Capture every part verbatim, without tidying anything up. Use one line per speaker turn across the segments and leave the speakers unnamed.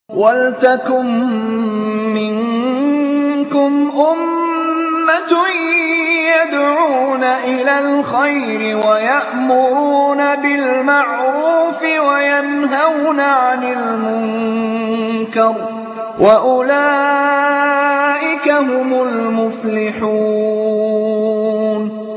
وَلْتَكُن مِّنكُمْ أُمَّةٌ يَدْعُونَ إِلَى الْخَيْرِ وَيَأْمُرُونَ بِالْمَعْرُوفِ وَيَنْهَوْنَ عَنِ الْمُنكَرِ وَأُولَئِكَ هُمُ الْمُفْلِحُونَ.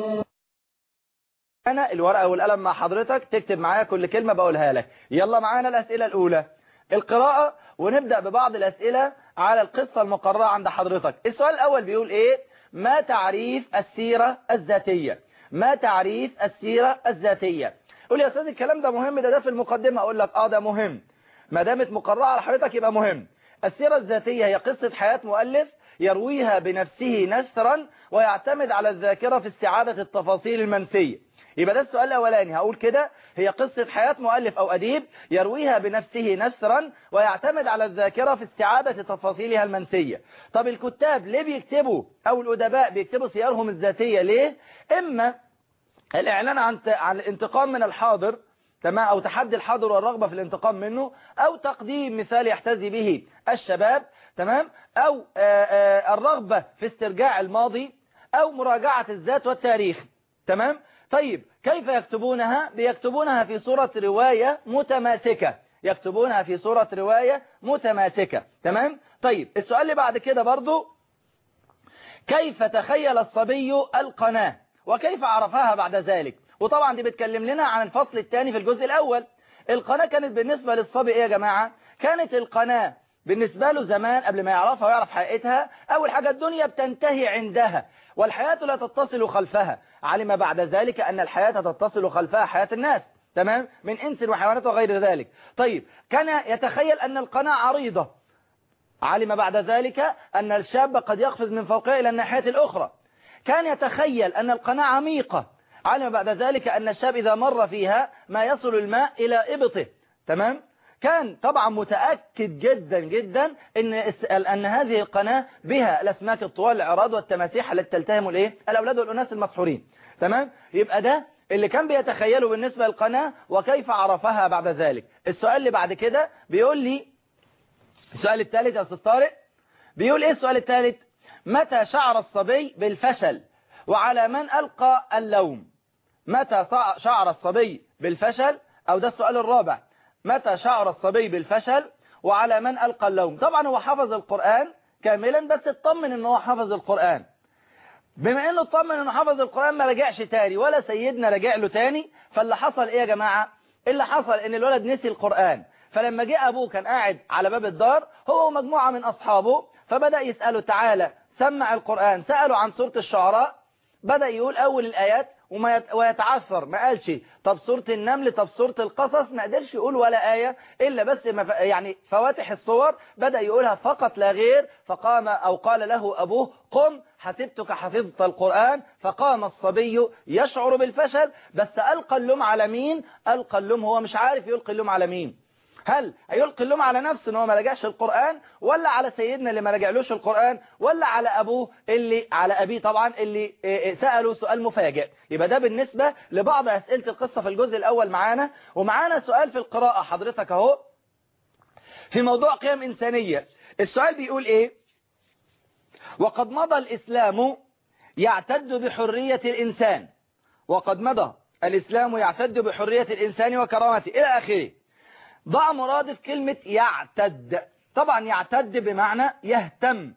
أنا الورقة والقلم مع حضرتك، تكتب معايا كل كلمة بقولها لك. يلا معانا الأسئلة الأولى، القراءة، ونبدأ ببعض الأسئلة على القصة المقررة عند حضرتك. السؤال الأول بيقول إيه؟ ما تعريف السيرة الذاتية؟ ما تعريف السيرة الذاتية؟ قول يا أستاذ الكلام ده مهم، ده ده في المقدمة. أقول لك آه ده مهم، ما دامت مقررة على حضرتك يبقى مهم. السيرة الذاتية هي قصة حياة مؤلف يرويها بنفسه نثرا ويعتمد على الذاكرة في استعادة التفاصيل المنسية. يبقى ده السؤال الأولاني، هقول كده: هي قصة حياة مؤلف أو أديب يرويها بنفسه نثرا ويعتمد على الذاكرة في استعادة تفاصيلها المنسية. طب الكتاب ليه بيكتبوا، أو الأدباء بيكتبوا سيرهم الذاتية ليه؟ إما الإعلان عن عن الانتقام من الحاضر، تمام، أو تحدي الحاضر والرغبة في الانتقام منه، أو تقديم مثال يحتذي به الشباب، تمام، أو آآ آآ الرغبة في استرجاع الماضي، أو مراجعة الذات والتاريخ، تمام. طيب كيف يكتبونها؟ بيكتبونها في صورة رواية متماسكة، يكتبونها في صورة رواية متماسكة، تمام. طيب السؤال اللي بعد كده برضو: كيف تخيل الصبي القناة وكيف عرفها بعد ذلك؟ وطبعا دي بتكلم لنا عن الفصل الثاني في الجزء الأول. القناة كانت بالنسبة للصبي إيه يا جماعة؟ كانت القناة بالنسبة له زمان قبل ما يعرفها ويعرف حقيقتها، أول حاجة الدنيا بتنتهي عندها والحياة لا تتصل خلفها. علم بعد ذلك أن الحياة تتصل خلفها حياة الناس، تمام، من إنس وحيوانات وغير ذلك. طيب كان يتخيل أن القناة عريضة، علم بعد ذلك أن الشاب قد يقفز من فوقها إلى الناحية الأخرى. كان يتخيل أن القناة عميقة، علم بعد ذلك أن الشاب إذا مر فيها ما يصل الماء إلى إبطه، تمام. كان طبعا متأكد جدا جدا إن أن هذه القناة بها الأسماك الطوال العراض والتماسيح التي تلتهم الإيه؟ الأولاد والأناس المسحورين، تمام. يبقى ده اللي كان بيتخيله بالنسبة للقناة وكيف عرفها بعد ذلك. السؤال اللي بعد كده بيقول لي، السؤال الثالث يا أستاذ طارق، بيقول إيه السؤال الثالث؟ متى شعر الصبي بالفشل وعلى من ألقى اللوم؟ متى شعر الصبي بالفشل، أو ده السؤال الرابع، متى شعر الصبي بالفشل وعلى من ألقى اللوم؟ طبعا هو حفظ القرآن كاملا، بس اطمن انه هو حفظ القرآن. بما انه اطمن انه حفظ القرآن ما رجعش تاني ولا سيدنا رجع له تاني. فاللي حصل ايه يا جماعة؟ اللي حصل ان الولد نسي القرآن، فلما جاء ابوه كان قاعد على باب الدار هو ومجموعة من اصحابه، فبدأ يسأله: تعالى سمع القرآن. سأله عن سورة الشعراء، بدأ يقول اول الايات وما ويتعثر، ما قالش طب سورة النمل، طب سورة القصص، ما قدرش يقول ولا آية إلا بس يعني فواتح الصور بدأ يقولها فقط لا غير. فقام أو قال له أبوه: قم حسبتك حفظت القرآن. فقام الصبي يشعر بالفشل، بس ألقى اللوم على مين؟ ألقى اللوم، هو مش عارف يلقي اللوم على مين. هل هيلقي اللوم على نفسه ان هو ما رجعش القرآن، ولا على سيدنا اللي ما رجعلوش القرآن، ولا على ابوه اللي على ابيه طبعا اللي سأله سؤال مفاجئ؟ يبقى ده بالنسبة لبعض اسئلة القصة في الجزء الاول معانا. ومعانا سؤال في القراءة حضرتك اهو في موضوع قيم انسانية. السؤال بيقول ايه؟ وقد مضى الاسلام يعتد بحرية الانسان، وقد مضى الاسلام يعتد بحرية الانسان وكرامته الى اخره. ضع مرادف كلمة يعتد. طبعا يعتد بمعنى يهتم،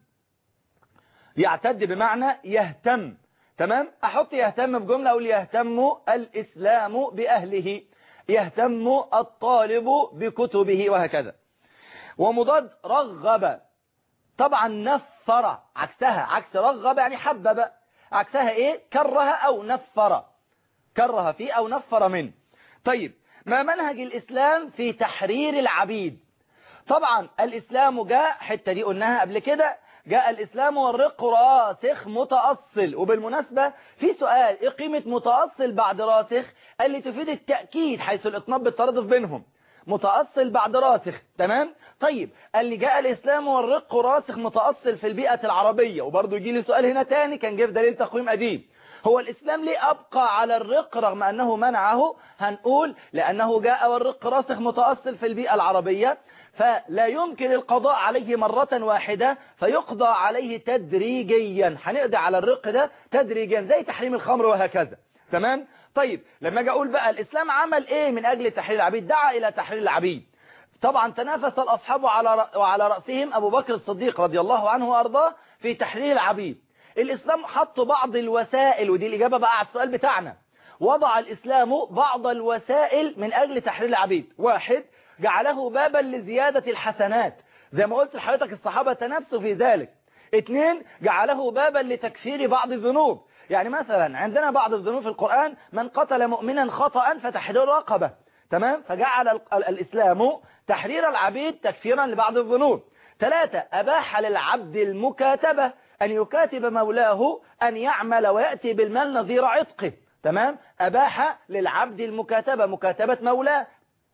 يعتد بمعنى يهتم، تمام. احط يهتم بجملة، اقول يهتم الاسلام باهله، يهتم الطالب بكتبه، وهكذا. ومضاد رغب، طبعا نفر، عكسها، عكس رغب يعني حبب، عكسها ايه؟ كره او نفر، كره فيه او نفر منه. طيب ما منهج الإسلام في تحرير العبيد؟ طبعا الإسلام جاء، حتى دي قلناها قبل كده، جاء الإسلام والرق راسخ متأصل. وبالمناسبة في سؤال: إيه قيمة متأصل بعد راسخ؟ اللي تفيد التأكيد حيث الإطناب بالترادف بينهم، متأصل بعد راسخ، تمام. طيب اللي جاء الإسلام والرق راسخ متأصل في البيئة العربية، وبرضه يجي لي سؤال هنا تاني كان جه في دليل تقويم قديم: هو الإسلام ليه أبقى على الرق رغم أنه منعه؟ هنقول لأنه جاء والرق راسخ متأصل في البيئة العربية، فلا يمكن القضاء عليه مرة واحدة، فيقضى عليه تدريجيا. هنقضي على الرق ده تدريجيا زي تحريم الخمر وهكذا. تمام؟ طيب لما اجي اقول بقى الإسلام عمل ايه من أجل تحرير العبيد؟ دعا إلى تحرير العبيد. طبعا تنافس الأصحاب على وعلى رأسهم أبو بكر الصديق رضي الله عنه وأرضاه في تحرير العبيد. الإسلام حط بعض الوسائل، ودي الإجابة بقى على السؤال بتاعنا. وضع الإسلام بعض الوسائل من أجل تحرير العبيد. واحد، جعله بابا لزيادة الحسنات زي ما قلت لحضرتك، الصحابة تنافسوا في ذلك. اثنين، جعله بابا لتكفير بعض الذنوب. يعني مثلا عندنا بعض الذنوب في القرآن، من قتل مؤمنا خطأ فتحرير رقبة. تمام؟ فجعل الإسلام تحرير العبيد تكفيرا لبعض الذنوب. ثلاثة، أباح للعبد المكاتبة، أن يكاتب مولاه أن يعمل ويأتي بالمال نظير عتقه. تمام؟ أباح للعبد المكاتبة، مكاتبة مولاه.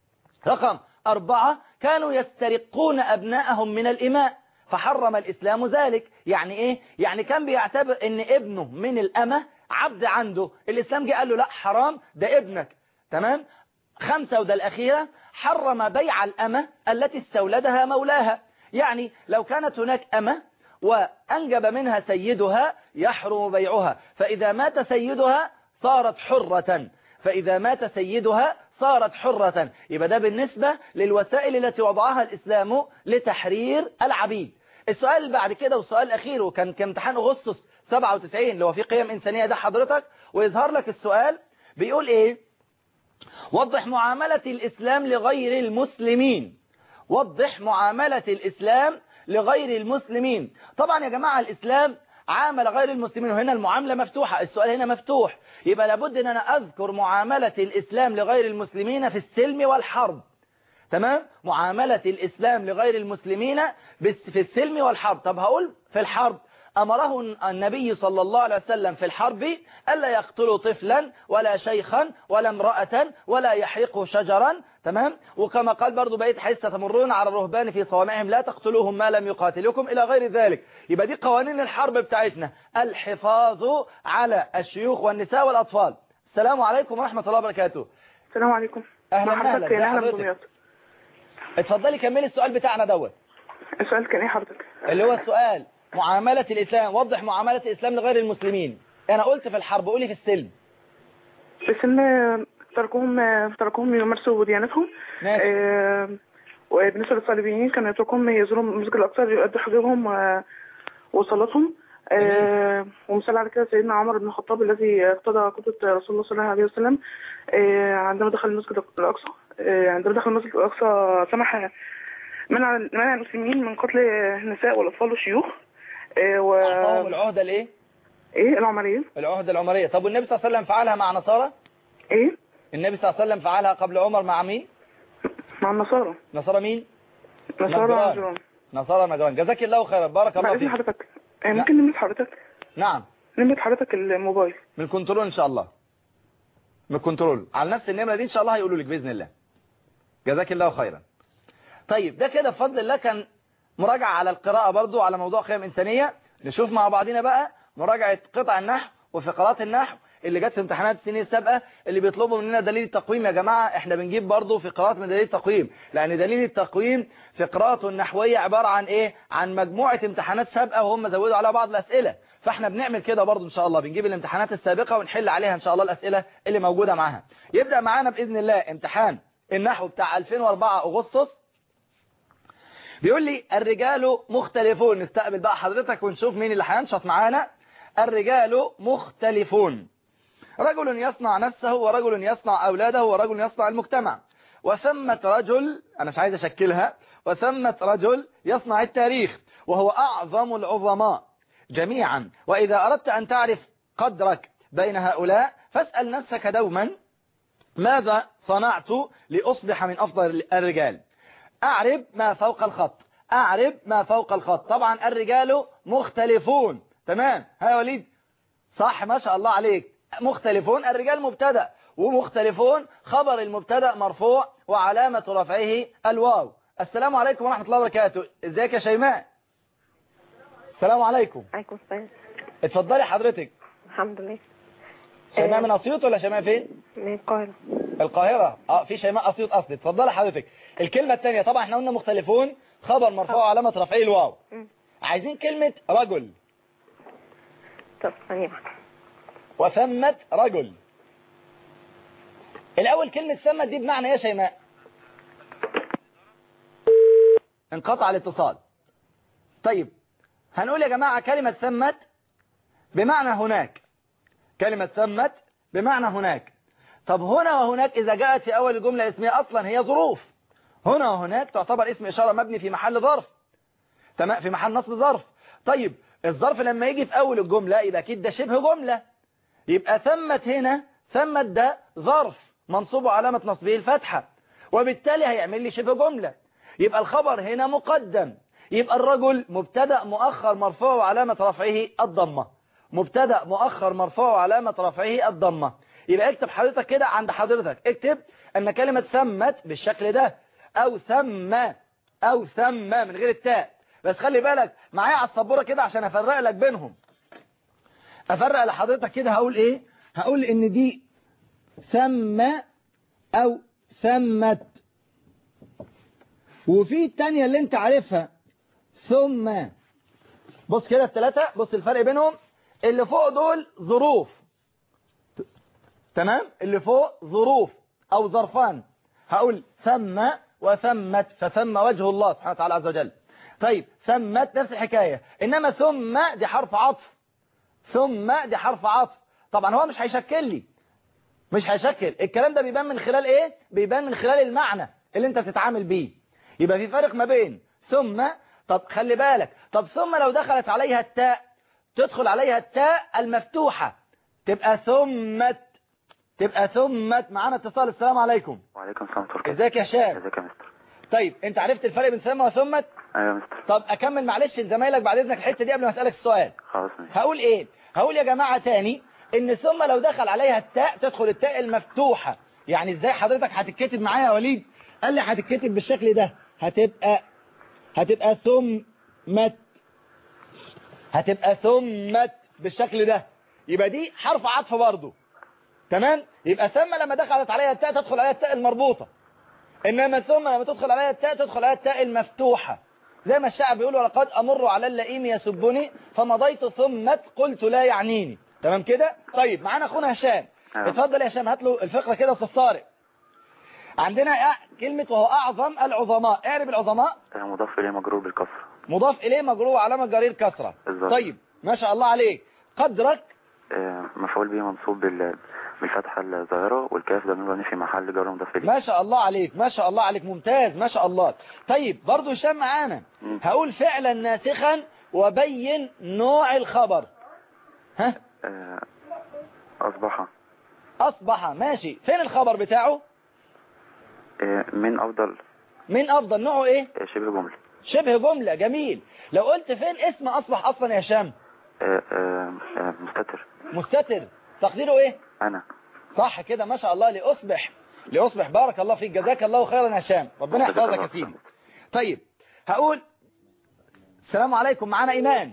رقم أربعة، كانوا يسترقون أبناءهم من الإماء فحرم الإسلام ذلك. يعني إيه؟ يعني كان بيعتبر أن ابنه من الأمة عبد عنده، الإسلام جه قال له لا حرام، ده ابنك. تمام؟ خمسة وده الأخيرة، حرم بيع الأمة التي استولدها مولاها. يعني لو كانت هناك أمة وأنجب منها سيدها يحرم بيعها، فإذا مات سيدها صارت حرة، فإذا مات سيدها صارت حرة. يبقى ده بالنسبة للوسائل التي وضعها الإسلام لتحرير العبيد. السؤال اللي بعد كده والسؤال الأخير، وكان كامتحان أغسطس سبعة وتسعين اللي هو في قيم إنسانية ده حضرتك، ويظهر لك السؤال بيقول إيه؟ وضح معاملة الإسلام لغير المسلمين. وضح معاملة الإسلام لغير المسلمين. طبعا يا جماعة الإسلام عامل غير المسلمين، وهنا المعاملة مفتوحة، السؤال هنا مفتوح، يبقى لابد أن أنا أذكر معاملة الإسلام لغير المسلمين في السلم والحرب. تمام؟ معاملة الإسلام لغير المسلمين في السلم والحرب. طب هقول في الحرب، أمره النبي صلى الله عليه وسلم في الحرب ألا يقتلوا طفلا ولا شيخا ولا امرأة ولا يحرقوا شجرا. تمام؟ وكما قال برضو بقية حيث تمرون على الرهبان في صوامعهم لا تقتلوهم ما لم يقاتلوكم إلى غير ذلك. يبقى دي قوانين الحرب بتاعتنا، الحفاظ على الشيوخ والنساء والأطفال. السلام عليكم ورحمة الله وبركاته.
السلام عليكم.
أهلا أهلا.
كان أهلا بضمياط.
اتفضلي كملي السؤال بتاعنا دوت.
السؤال كان إيه حضرتك؟
اللي هو السؤال معاملة الإسلام، وضح معاملة الإسلام لغير المسلمين. أنا قلت في الحرب، قولي في السلم.
في السلم تركوهم تركوهم يمارسوا ديانتهم. آه وبالنسبة للصليبيين كانوا يتركوهم يزوروا المسجد الأقصى يؤدوا حجابهم وصلاتهم. آه ومثال على كده سيدنا عمر بن الخطاب الذي اقتضى قدوة رسول الله صلى الله عليه وسلم. آه عندما دخل المسجد الأقصى آه عندما دخل المسجد الأقصى سمح منع منع المسلمين من قتل النساء والأطفال والشيوخ. آه و
أعطاهم العهدة الإيه؟
إيه العمرية.
العهدة العمرية. طب والنبي صلى الله عليه وسلم فعلها مع نصارى؟
إيه؟
النبي صلى الله عليه وسلم فعلها قبل عمر مع مين؟
مع النصارى.
نصارى مين؟
نصارى نجران.
نصارى نجران. جزاك الله خيرا، بارك الله فيك.
حضرتك ممكن نمت حضرتك؟
نعم.
نمت حضرتك الموبايل
من الكنترول إن شاء الله، من الكنترول على نفس النمرة دي إن شاء الله هيقولوا لك بإذن الله. جزاك الله خيرا. طيب ده كده بفضل الله كان مراجعة على القراءة برضو على موضوع قيم إنسانية. نشوف مع بعضنا بقى مراجعة قطع النحو وفقرات النحو اللي جت في امتحانات السنين السابقة، اللي بيطلبوا مننا دليل التقويم. يا جماعة احنا بنجيب برضو فقرات من دليل التقويم، لأن دليل التقويم فقراته النحوية عبارة عن ايه؟ عن مجموعة امتحانات سابقة وهم زودوا على بعض الأسئلة. فاحنا بنعمل كده برضو ان شاء الله، بنجيب الامتحانات السابقة ونحل عليها ان شاء الله الأسئلة اللي موجودة معاها. يبدأ معانا بإذن الله امتحان النحو بتاع ألفين وأربعة أغسطس. بيقول لي الرجال مختلفون. نستقبل بقى حضرتك ونشوف مين اللي هينشط معانا. الرجال مختلفون، رجل يصنع نفسه ورجل يصنع أولاده ورجل يصنع المجتمع، وثمة رجل، أنا مش عايز أشكلها، وثمة رجل يصنع التاريخ وهو أعظم العظماء جميعا. وإذا أردت أن تعرف قدرك بين هؤلاء فاسأل نفسك دوما ماذا صنعت لأصبح من أفضل الرجال. أعرب ما فوق الخط، أعرب ما فوق الخط. طبعا الرجال مختلفون. تمام؟ ها يا وليد صح ما شاء الله عليك. مختلفون الرجال مبتدأ، ومختلفون خبر المبتدأ مرفوع وعلامة رفعه الواو. السلام عليكم ورحمة الله وبركاته. ازيك يا شيماء؟ السلام عليكم.
عليكم السلام.
اتفضلي حضرتك.
الحمد لله.
شيماء من اسيوط ولا شيماء فين؟
من القاهرة.
القاهرة. اه في شيماء اسيوط اصلي. اتفضلي حضرتك. الكلمة الثانية طبعا احنا قلنا مختلفون، خبر مرفوع علامة رفعه الواو. عايزين كلمة رجل.
طب ثانية.
وثمت رجل. الاول كلمة ثمت دي بمعنى ايه يا شيماء؟ انقطع الاتصال. طيب هنقول يا جماعة كلمة ثمت بمعنى هناك. كلمة ثمت بمعنى هناك. طب هنا وهناك إذا جاءت في أول الجملة اسمية أصلا هي ظروف. هنا وهناك تعتبر اسم إشارة مبني في محل ظرف، تمام، في محل نصب ظرف. طيب الظرف لما يجي في أول الجملة يبقى أكيد ده شبه جملة. يبقى ثمت هنا، ثمت ده ظرف منصوب علامة نصبه الفتحة، وبالتالي هيعمل لي شبه جملة. يبقى الخبر هنا مقدم. يبقى الرجل مبتدأ مؤخر مرفوع وعلامة رفعه الضمة. مبتدأ مؤخر مرفوع وعلامة رفعه الضمة. يبقى اكتب حضرتك كده عند حضرتك، اكتب ان كلمة ثمت بالشكل ده، او ثم، او ثم من غير التاء. بس خلي بالك معايا على السبورة كده عشان افرق لك بينهم. افرق لحضرتك كده. هقول ايه؟ هقول ان دي ثم او ثمت، وفي التانية اللي انت عارفها ثم. بص كده الثلاثة، بص الفرق بينهم. اللي فوق دول ظروف، تمام، اللي فوق ظروف او ظرفان. هقول ثم وثمت، فثم وجه الله سبحانه وتعالى عز وجل. طيب ثمت نفس الحكاية، انما ثم دي حرف عطف. ثم دي حرف عطف. طبعا هو مش هيشكل لي، مش هيشكل. الكلام ده بيبان من خلال ايه؟ بيبان من خلال المعنى اللي انت بتتعامل بيه. يبقى في فرق ما بين ثم. طب خلي بالك، طب ثم لو دخلت عليها التاء تدخل عليها التاء المفتوحة تبقى ثمت، تبقى ثمت. معانا اتصال. السلام عليكم.
وعليكم السلام ورحمة الله.
ازيك يا هشام؟
ازيك يا مستر؟
طيب انت عرفت الفرق بين ثم وثمت؟
ايوه يا مستر.
طب اكمل معلش لزمايلك بعد اذنك الحته دي قبل ما اسالك السؤال.
خلاص ماشي.
هقول ايه؟ هقول يا جماعه تاني ان ثم لو دخل عليها التاء تدخل التاء المفتوحه. يعني ازاي حضرتك هتتكتب معايا يا وليد؟ قال لي هتتكتب بالشكل ده، هتبقى هتبقى ثمت، هتبقى ثمت بالشكل ده. يبقى دي حرف عطف برضه، تمام. يبقى ثم لما دخلت عليها التاء تدخل عليها التاء المربوطه، انما ثم لما تدخل عليها التاء تدخل عليها التاء المفتوحه. زي ما الشاعر بيقول ولقد امر على اللئيم يسبني فمضيت ثمت قلت لا يعنيني. تمام كده. طيب معانا اخونا هشام. اتفضل يا هشام، هات له الفقره كده استاذ طارق. عندنا كلمه وهو اعظم العظماء. اعرب العظماء.
مضاف اليه مجرور بالكسره.
مضاف اليه مجرور وعلامه جرير كسره. طيب ما شاء الله عليك. قدرك
مفعول به منصوب بال بالفتحه الظاهره، والكاف ده مبني في محل جر مضاف اليه.
ما شاء الله عليك، ما شاء الله عليك، ممتاز ما شاء الله. طيب برضو هشام معانا. هقول فعلا ناسخا وبين نوع الخبر. ها
اصبح.
اصبح ماشي. فين الخبر بتاعه؟
من افضل.
من افضل نوعه ايه؟
شبه جمله.
شبه جمله. جميل. لو قلت فين اسم اصبح اصلا يا هشام؟
مستتر.
مستتر. تقديره ايه؟
انا.
صح كده ما شاء الله. لأصبح. لأصبح. بارك الله فيك، جزاك الله خيرا يا هشام، ربنا يحفظك يا سيدي. طيب هقول السلام عليكم. معانا ايمان.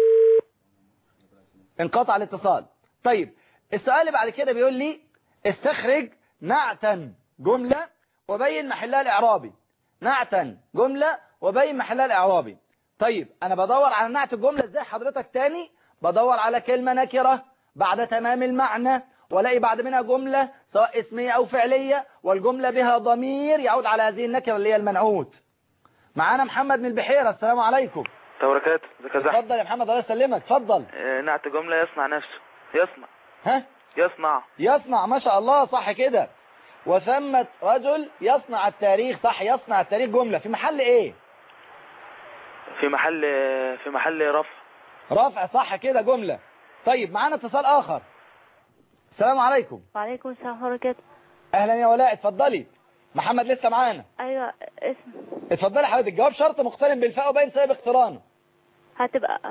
انقطع الاتصال. طيب السؤال اللي بعد كده بيقول لي استخرج نعتا جملة وبين محلها الاعرابي. نعتا جملة وبين محلها الاعرابي. طيب انا بدور على نعت الجملة ازاي حضرتك؟ تاني بدور على كلمة نكرة بعد تمام المعنى، ولاقي بعد منها جملة سواء اسمية أو فعلية، والجملة بها ضمير يعود على هذه النكرة اللي هي المنعوت. معانا محمد من البحيرة. السلام عليكم.
تباركات.
اتفضل يا محمد. الله يسلمك. اتفضل.
اه نعت جملة يصنع نفسه. يصنع.
ها
يصنع.
يصنع. ما شاء الله صح كده. وثمت رجل يصنع التاريخ. صح. يصنع التاريخ جملة في محل ايه؟
في محل في محل رفع.
رفع. صح كده جملة. طيب معانا اتصال آخر. السلام عليكم.
وعليكم السلام ورحمة الله وبركاته.
اهلا يا ولاء. اتفضلي. محمد لسه معانا.
ايوه اسم.
اتفضلي حضرتك. جواب شرط مقترن بالفاء وبين سبب اقترانه.
هتبقى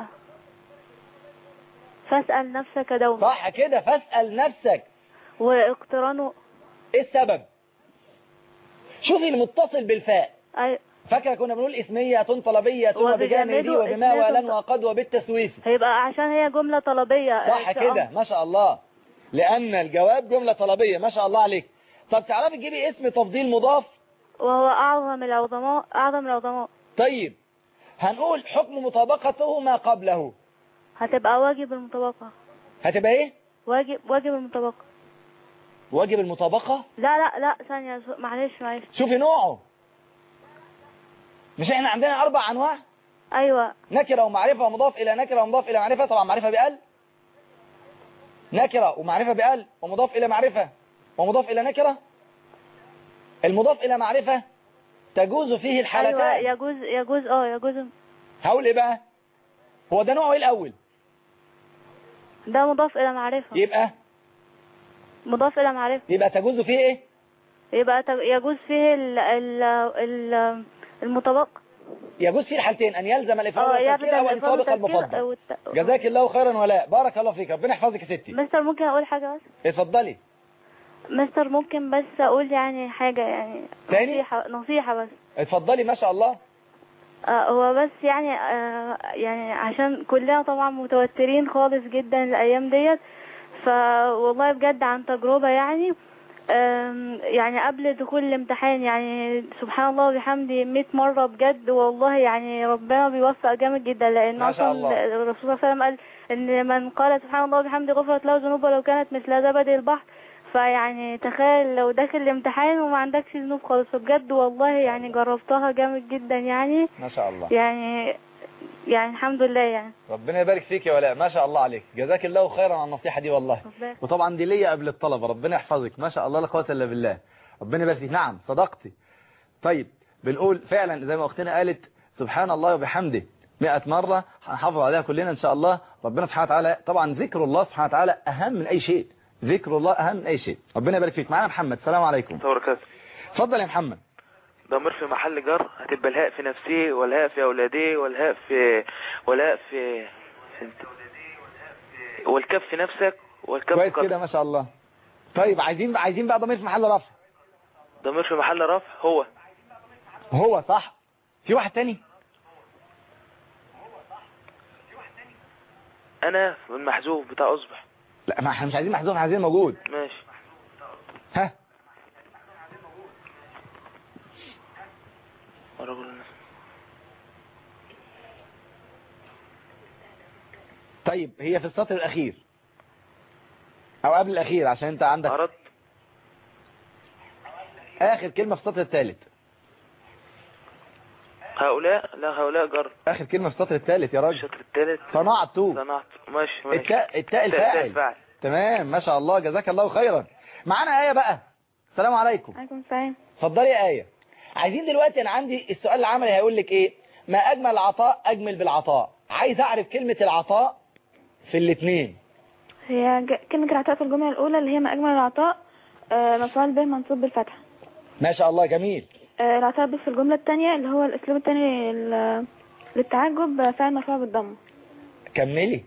فاسأل نفسك دوما.
صح كده. فاسأل نفسك.
واقترانه
ايه السبب؟ شوفي المتصل بالفاء.
ايوه.
فاكره كنا بنقول اسمية طلبية وبجانبي وبما ولن وقد وبالتسويف.
هيبقى عشان هي جملة طلبية.
صح كده ما شاء الله. لأن الجواب جملة طلبية. ما شاء الله عليك. طب تعرفي تجيبي اسم تفضيل مضاف؟
وهو أعظم العظماء أعظم العظماء.
طيب هنقول حكم مطابقته ما قبله.
هتبقى واجب المطابقة.
هتبقى ايه؟
واجب واجب المطابقة.
واجب المطابقة؟
لا لا لا ثانية، معلش معلش.
شوفي نوعه. مش احنا عندنا أربع أنواع؟
أيوة.
نكرة ومعرفة ومضاف إلى نكرة ومضاف إلى معرفة. طبعا معرفة بأل، نكرة ومعرفة بأل ومضاف إلى معرفة ومضاف إلى نكرة. المضاف إلى معرفة تجوز فيه الحالتان.
أيوة يجوز يجوز اه يجوز.
هقول ايه بقى؟ هو ده نوعه ايه الأول؟
ده مضاف إلى معرفة.
يبقى
مضاف إلى معرفة.
يبقى تجوز فيه ايه؟
يبقى يجوز فيه ال ال ال المطابقة.
يجوز فيه الحالتين، أن يلزم الإفراد
اه
والتذكير أو أن يطابق المفضل.
والت...
جزاك الله خيرا ولاء، بارك الله فيك، ربنا يحفظك يا ستي.
مستر ممكن أقول حاجة بس؟
اتفضلي.
مستر ممكن بس أقول يعني حاجة يعني
تاني؟
نصيحة نصيحة بس.
اتفضلي. ما شاء الله.
آه هو بس يعني آه يعني عشان كلنا طبعا متوترين خالص جدا الأيام ديت، فوالله بجد عن تجربة يعني يعني قبل دخول الامتحان يعني سبحان الله وبحمده مئة مرة بجد والله، يعني ربنا بيوفق جامد جدا، لأن أصلا الرسول صلى الله عليه وسلم قال إن من قال سبحان الله وبحمده غفرت له ذنوبه لو كانت مثل زبد البحر. فيعني تخيل لو داخل الامتحان وما عندكش ذنوب خالص، فبجد والله يعني جربتها جامد جدا يعني
ما شاء الله
يعني يعني الحمد لله يعني.
ربنا يبارك فيك يا ولاء، ما شاء الله عليك، جزاك الله خيرا على النصيحة دي والله. وطبعا دي ليا قبل الطلبة، ربنا يحفظك، ما شاء الله لا قوة الا بالله، ربنا يبارك فيك. نعم صدقتي. طيب بنقول فعلا زي ما اختنا قالت سبحان الله وبحمده مئة مرة، هنحافظ عليها كلنا ان شاء الله. ربنا سبحانه وتعالى طبعا ذكر الله سبحانه وتعالى اهم من اي شيء، ذكر الله اهم من اي شيء. ربنا يبارك فيك. معانا محمد. السلام عليكم.
وبركاته.
اتفضل يا محمد.
ضمير في محل جر، هتبقى الهاء في نفسي والهاء في اولادي والهاء في والهاء في والكاف في نفسك والكاف
كويس كده ما شاء الله. طيب عايزين عايزين بقى ضمير في محل رفع.
ضمير في محل رفع هو
هو صح. في واحد تاني؟
انا المحذوف بتاع اصبح.
لا ما احنا مش عايزين محذوف، عايزين موجود.
ماشي.
ها طيب هي في السطر الأخير أو قبل الأخير عشان أنت عندك
أردت.
آخر كلمة في السطر الثالث.
هؤلاء لا هؤلاء جر.
آخر كلمة في السطر الثالث يا راجل.
السطر الثالث.
صنعت.
صنعت. ماشي ماشي.
التاء التاء الفاعل. تمام ما شاء الله جزاك الله خيرا. معانا آية بقى. السلام عليكم.
عليكم السلام.
اتفضلي يا آية. عايزين دلوقتي أنا عندي السؤال العملي هيقول لك إيه؟ ما أجمل العطاء أجمل بالعطاء. عايز أعرف كلمة العطاء في الاثنين.
هي كلمة العطاء في الجملة الأولى اللي هي ما أجمل العطاء مفعول به منصوب بالفتحة.
ما شاء الله جميل.
العطاء بس في الجملة الثانية اللي هو الأسلوب الثاني للتعجب فاعل مرفوع بالضم.
كملي.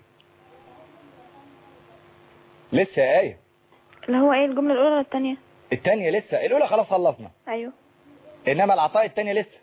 لسه يا آية.
اللي هو إيه الجملة الأولى ولا الثانية؟
الثانية لسه، الأولى خلاص خلصنا.
أيوه.
إنما العطاء الثانية لسه.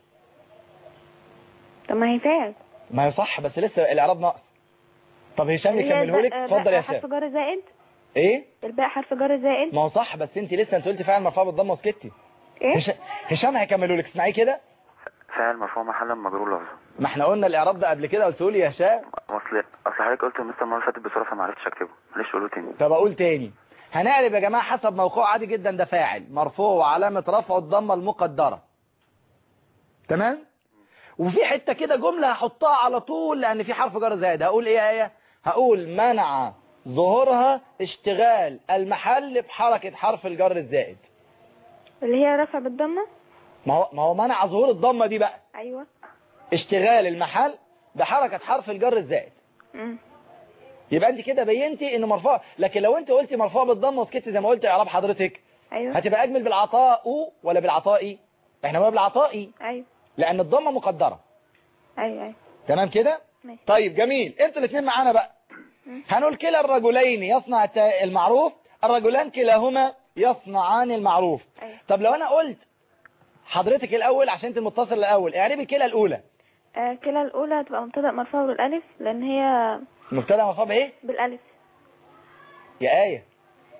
طب ما هي فاعل.
ما هي صح بس لسه الإعراب ناقص. طب هشام يكمله لك. اتفضل يا هشام.
حرف جر زائد.
ايه
الباء حرف جر زائد.
ما هو صح بس انت لسه انت قلتي فاعل مرفوع بالضمه وسكتي.
ايه
هش... هشام هيكمله لك. اسمعي كده.
فاعل مرفوع محلا مجرور لفظ.
ما احنا قلنا الاعراب ده قبل كده، قلته لي يا هشام.
اصل اصل حضرتك قلت لسه المره اللي فاتت بسرعه فما عرفتش اكتبه، معلش قوله تاني.
طب اقول تاني. هنقلب يا جماعه حسب موقعه عادي جدا، ده فاعل مرفوع وعلامه رفعه الضمه المقدره. تمام. وفي حته كده جمله هحطها على طول لان في حرف جر زائد. هقول ايه يا ايه؟ هقول منع ظهورها اشتغال المحل بحركة حرف الجر الزائد
اللي هي رفع بالضمة.
ما هو ما هو منع ظهور الضمة دي بقى.
ايوه.
اشتغال المحل بحركة حرف الجر الزائد.
امم
يبقى انت كده بينتي انه مرفوع، لكن لو انت قلتي مرفوع بالضمة وسكتي زي ما قلت اعراب حضرتك
ايوه
هتبقى اجمل بالعطاء ولا بالعطائي؟ احنا ما بالعطائي.
ايوه.
لان الضمة مقدرة.
ايوه ايوه.
تمام كده.
ماشي.
طيب جميل. انتوا الاثنين معانا بقى. هنقول كلا الرجلين يصنع المعروف، الرجلان كلاهما يصنعان المعروف.
أيوة.
طب لو انا قلت حضرتك الاول عشان انت المتصل الاول اعربي كلا الاولى.
آه كلا الاولى تبقى مبتدا مرفوع بالالف لان هي
مبتدا مرفوع بايه؟
بالالف.
يا آية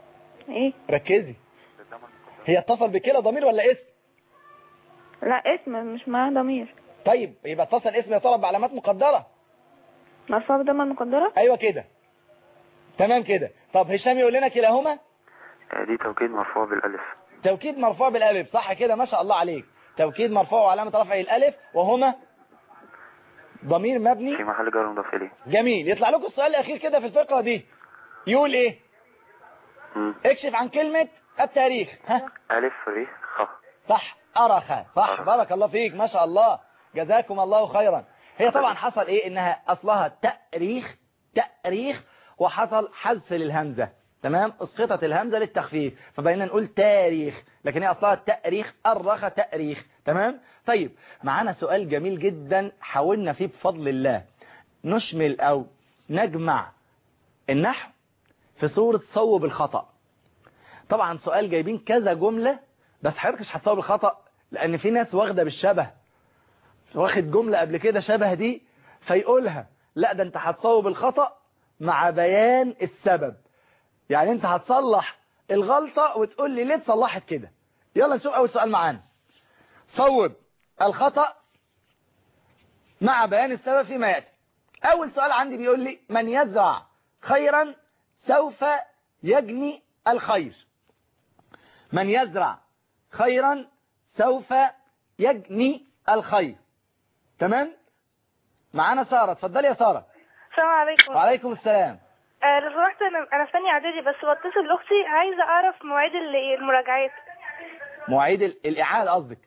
ايه؟
ركزي. هي اتصل بكده ضمير ولا اسم؟
لا اسم مش معاه ضمير.
طيب يبقى اتصل اسم يا ترى بعلامات مقدرة؟
مرفوع بضمة مقدرة.
ايوه كده تمام كده. طب هشام يقول لنا كلاهما.
دي توكيد مرفوع بالالف.
توكيد مرفوع بالالف صح كده، ما شاء الله عليك. توكيد مرفوع وعلامة رفعه الالف، وهما ضمير مبني
في محل جر مضاف اليه.
جميل. يطلع لكم السؤال الاخير كده في الفقرة دي، يقول ايه؟
مم.
اكشف عن كلمة التاريخ. ها
الف ر خ.
صح أرخ صح أرخ. بارك الله فيك ما شاء الله، جزاكم الله خيرا. هي طبعا حصل ايه انها اصلها تاريخ تاريخ وحصل حذف للهمزة، تمام، اسقطت الهمزة للتخفيف فبقينا نقول تاريخ، لكن هي اصلها تاريخ أرخ تاريخ، تمام. طيب معانا سؤال جميل جدا حاولنا فيه بفضل الله نشمل او نجمع النحو في صورة صوب الخطأ. طبعا سؤال جايبين كذا جملة، بس حضرتك مش هتصوب الخطأ لان في ناس واخده بالشبه، واخد جملة قبل كده شبه دي فيقولها، لا ده انت هتصوب الخطأ مع بيان السبب. يعني انت هتصلح الغلطة وتقول لي ليه تصلحت كده. يلا نشوف اول سؤال معانا. صوب الخطأ مع بيان السبب فيما يأتي. اول سؤال عندي بيقول لي من يزرع خيرا سوف يجني الخير. من يزرع خيرا سوف يجني الخير، تمام. معانا سارة، اتفضلي يا سارة.
السلام عليكم.
وعليكم السلام.
آه لو سمحت انا انا في ثانيه اعدادي بس بتصل لاختي عايزه اعرف مواعيد المراجعات.
مواعيد الاعاده قصدك؟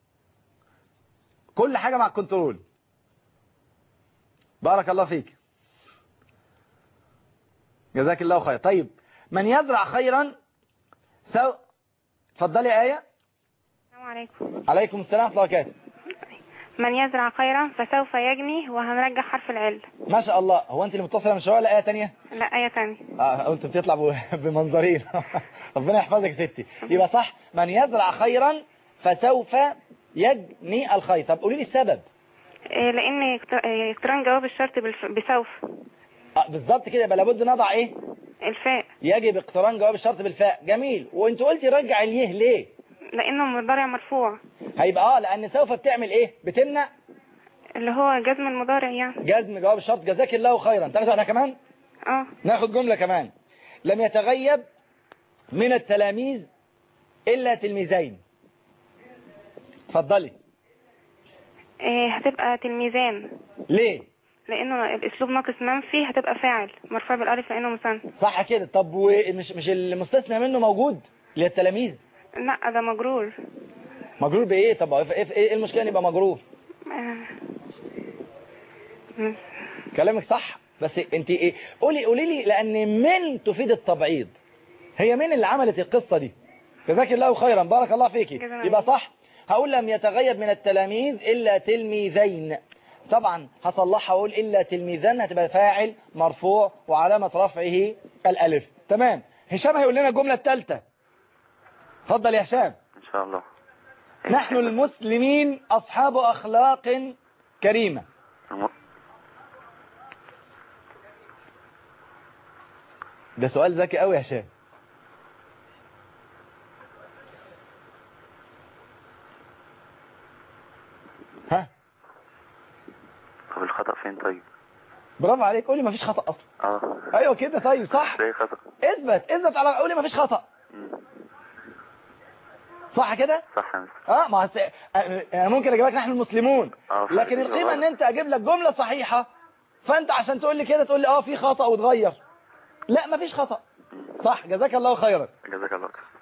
كل حاجه مع الكنترول. بارك الله فيك جزاك الله خير. طيب من يزرع خيرا سو اتفضلي يا آية.
السلام عليكم.
عليكم السلام ورحمه الله وبركاته.
من يزرع خيرا فسوف يجني، وهنرجع حرف العل.
ما شاء الله. هو انت اللي متصله من شويه ولا آية تانية؟
لا آية تانية.
اه قلت بتطلع بمنظرين. ربنا يحفظك يا ستي. يبقى صح من يزرع خيرا فسوف يجني الخير. طب قولي لي السبب.
إيه لان اقتران جواب الشرط بسوف.
اه بالظبط كده، يبقى لابد نضع ايه؟
الفاء.
يجب اقتران جواب الشرط بالفاء. جميل. وانت قلتي رجع اليه ليه؟
لانه مضارع مرفوع.
هيبقى اه لان سوف بتعمل ايه؟ بتمنع
اللي هو جزم المضارع يعني.
جزم جواب الشرط. جزاك الله خيرا. تاخدوا انا كمان؟
اه
ناخد جملة كمان. لم يتغيب من التلاميذ الا تلميذين. اتفضلي.
إيه هتبقى تلميذان.
ليه؟
لانه الاسلوب ناقص منفي، هتبقى فاعل مرفوع بالالف لانه مثنى.
صح كده. طب ومش مش المستثنى منه موجود اللي هي التلاميذ؟
لا ده مجرور.
مجرور بايه؟ طب ايه ايه المشكله ان يبقى مجرور؟
آه.
كلامك صح، بس انت ايه؟ قولي قولي لي، لان من تفيد التبعيض. هي من اللي عملت القصه دي. جزاك الله خيرا. بارك الله فيكي. يبقى صح. هقول لم يتغيب من التلاميذ الا تلميذين. طبعا هصلحها واقول الا تلميذان، هتبقى فاعل مرفوع وعلامه رفعه الالف. تمام. هشام هيقول لنا الجمله الثالثه. اتفضل يا هشام.
ان شاء الله.
نحن المسلمين اصحاب اخلاق كريمه. ده سؤال ذكي قوي يا هشام. ها
طب الخطأ فين طيب؟
برافو عليك. قولي مفيش خطأ اصلا.
اه
ايوه كده. طيب صح.
ايه خطأ؟
اثبت اثبت على قولي مفيش خطأ.
مم.
صح كده؟
صح يا مستر.
اه ما هس... انا ممكن اجيب لك نحن المسلمون،
اه
لكن القيمه ان انت اجيب لك جمله صحيحه، فانت عشان تقول لي كده تقول لي اه في خطأ وتغير. لا مفيش خطأ. صح. جزاك الله خيرا.
جزاك الله خير.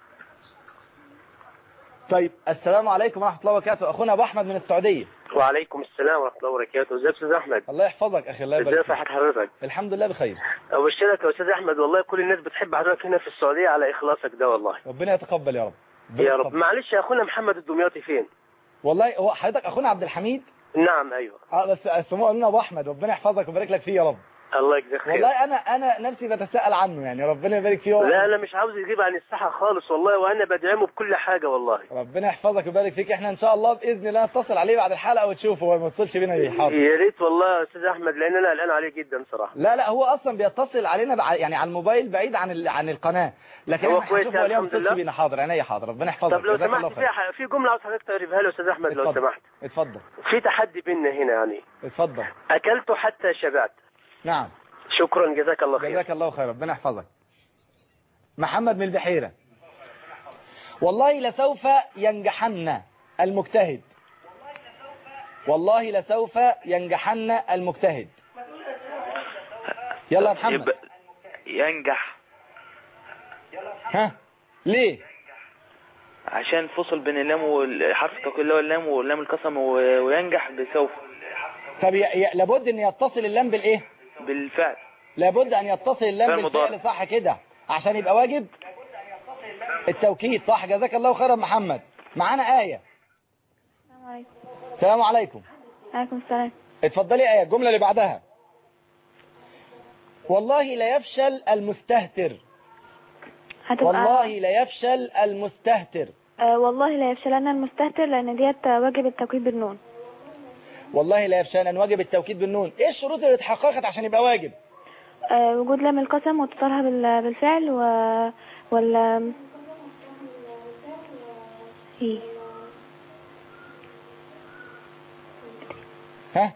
طيب السلام عليكم ورحمه الله وبركاته. اخونا ابو احمد من السعوديه.
وعليكم السلام ورحمه الله وبركاته. ازيك يا استاذ احمد؟
الله يحفظك اخي. الله يبارك
ازي
فيك.
صحه حضرتك؟
الحمد لله بخير.
ابشرك يا استاذ احمد، والله كل الناس بتحب حضرتك هنا في السعوديه على اخلاصك ده والله.
ربنا يتقبل يا رب.
يا رب. معلش يا اخونا محمد الدمياطي فين؟
والله هو حضرتك اخونا عبد الحميد.
نعم ايوه.
اه بس اسمه قالوا لنا ابو احمد. ربنا يحفظك ويبارك لك فيه يا رب.
الله يجزاك خير.
والله انا انا نفسي بتساءل عنه، يعني ربنا يبارك فيه.
لا انا مش عاوز يجيب عن الصحة خالص والله، وانا بدعمه بكل حاجة والله.
ربنا يحفظك ويبارك فيك. احنا ان شاء الله باذن الله نتصل عليه بعد الحلقه وتشوفه هو ما يتصلش بينا ليه. حاضر
يا ريت والله يا استاذ احمد، لان انا قلقان عليه جدا صراحة.
لا لا هو اصلا بيتصل علينا بع... يعني على الموبايل بعيد عن ال... عن القناه، لكن
هو
احنا
كويس
هنشوفه
يعني
اليوم
الحمد
يتصل
لله.
بينا. حاضر عينيا حاضر. ربنا يحفظك.
طب لو
جزاك الله
سمحت
خير.
في ح- في جملة عاوز حضرتك تقربها له يا استاذ احمد لو
اتفضل.
سمحت.
اتفضل
في تحدي بيننا هنا يعني.
اتفضل.
اكلت حتى شبعت.
نعم
شكرا جزاك الله خير.
جزاك الله خير. ربنا يحفظك. محمد من البحيرة. والله لسوف ينجحن المجتهد، والله لسوف ينجحن المجتهد. يلا يا محمد.
ينجح.
ها ليه؟
عشان فصل بين اللام والحرف التوكيد اللي هو اللام واللام القسم و- وينجح بسوف.
طب ي... ي... لابد ان يتصل اللام بالايه؟
بالفعل.
لابد ان يتصل اللام
فعل
بالفعل
مضارع.
صح كده عشان يبقى واجب التوكيد صح. جزاك الله خيرا محمد. معانا آية.
السلام عليكم.
السلام عليكم.
عليكم السلام.
اتفضلي آية الجملة اللي بعدها. والله لا يفشل المستهتر.
هتبقى
والله لا يفشل المستهتر.
آه والله لا يفشلن المستهتر، لان ديت واجب التوكيد بالنون.
والله لا يفشل ان واجب التوكيد بالنون. ايه الشروط اللي اتحققت عشان يبقى واجب؟
آه وجود لام القسم واتصالها بال- بالفعل و ولا هي
ها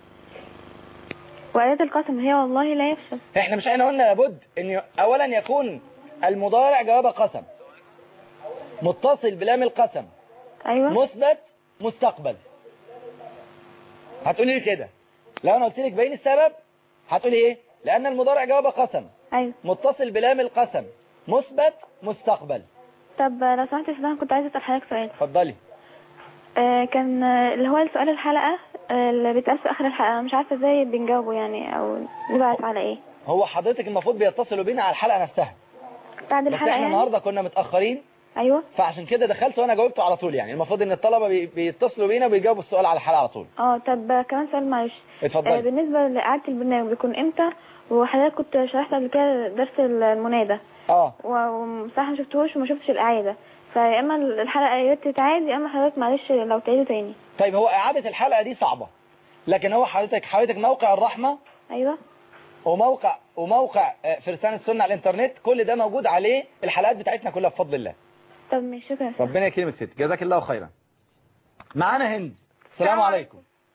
وأداة القسم هي والله لا يفشل.
احنا مش احنا قلنا لابد ان اولا يكون المضارع جواب قسم متصل بلام القسم
ايوه
مثبت مستقبل. هتقولي لي كده لو انا قلت لك بين السبب هتقولي ايه؟ لان المضارع جواب قسم
ايوه
متصل بلام القسم مثبت مستقبل.
طب لو سمحت يا استاذ كنت عايزه اسال حضرتك سؤال.
اتفضلي.
آه كان آه، اللي هو السؤال الحلقه آه اللي بيتقال في اخر الحلقه، أنا مش عارفه ازاي بنجاوبه يعني، او نبعت على ايه
هو حضرتك المفروض بيتصلوا بينا على الحلقه نفسها
بعد
بس
الحلقه
احنا
يعني.
النهارده كنا متاخرين
ايوه
فعشان كده دخلت وانا جاوبته على طول. يعني المفروض ان الطلبه بي- بيتصلوا بينا وبيجاوبوا السؤال على الحلقه على طول.
اه طب كمان سؤال معلش.
اتفضلي.
آه بالنسبه لاعاده البرنامج بيكون امتى؟ وحضرتك كنت شرحت قبل كده درس المنادى
اه
وصراحه ما شفتهوش وما شفتش الاعاده، فيا اما الحلقه يا ريت تتعاد يا اما حضرتك معلش لو تعيده تاني.
طيب هو اعاده الحلقه دي صعبه، لكن هو حضرتك حضرتك موقع الرحمه
ايوه
وموقع وموقع آه، فرسان السنه على الانترنت كل ده موجود عليه الحلقات بتاعتنا كلها بفضل الله.
طب ماشي شكرا.
ربنا يكرمك ست. جزاك الله خيرا. معانا هند. السلام عليكم.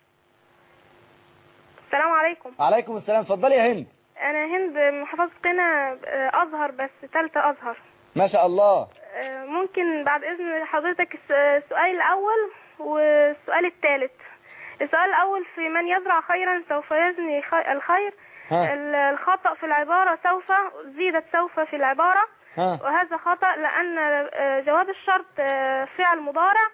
السلام عليكم.
عليكم السلام. اتفضلي يا هند.
انا هند محافظة قنا آه، ازهر بس ثالثة ازهر.
ما شاء الله.
آه، ممكن بعد اذن حضرتك الس- السؤال الاول والسؤال الثالث. السؤال الاول في من يزرع خيرا سوف يزني خي- الخير.
ها.
ال- الخطأ في العبارة سوف زيدت سوف في العبارة.
ها.
وهذا خطأ لأن آه، جواب الشرط آه، فعل مضارع،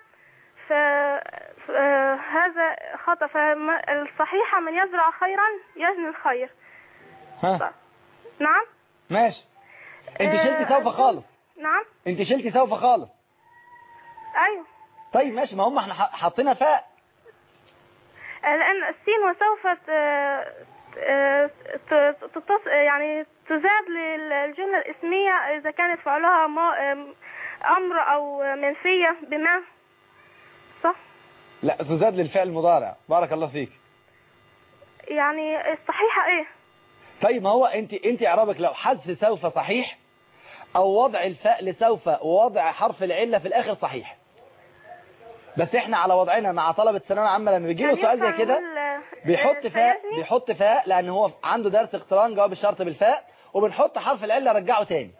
فهذا خطأ. فالصحيحة من يزرع خيرا يجني الخير.
ها.
نعم.
ماشي. انت
آه،
شلتي سوف خالص.
نعم.
انت شلتي سوف خالص.
أيوه.
طيب ماشي ما هم احنا ح- حاطينها فاء.
آه، لأن السين وسوف ت- آه، ت- تتص... يعني تزاد للجملة الاسمية إذا كانت فعلها ما... آم، أمر أو منفية بما. صح؟
لا تزاد للفعل المضارع. بارك الله فيك.
يعني الصحيحة إيه؟
طيب ما هو انت انت اعرابك لو حذف سوف صحيح او وضع الفاء لسوف ووضع حرف العله في الاخر صحيح. بس احنا على وضعنا مع طلبه ثانويه عامه لما بيجي له
يعني
سؤال زي
ينفع
كده
نقول، آه،
بيحط
آه،
فاء
سيزني؟
بيحط فاء لان هو عنده درس اقتران جواب الشرط بالفاء وبنحط حرف العله رجعه تاني.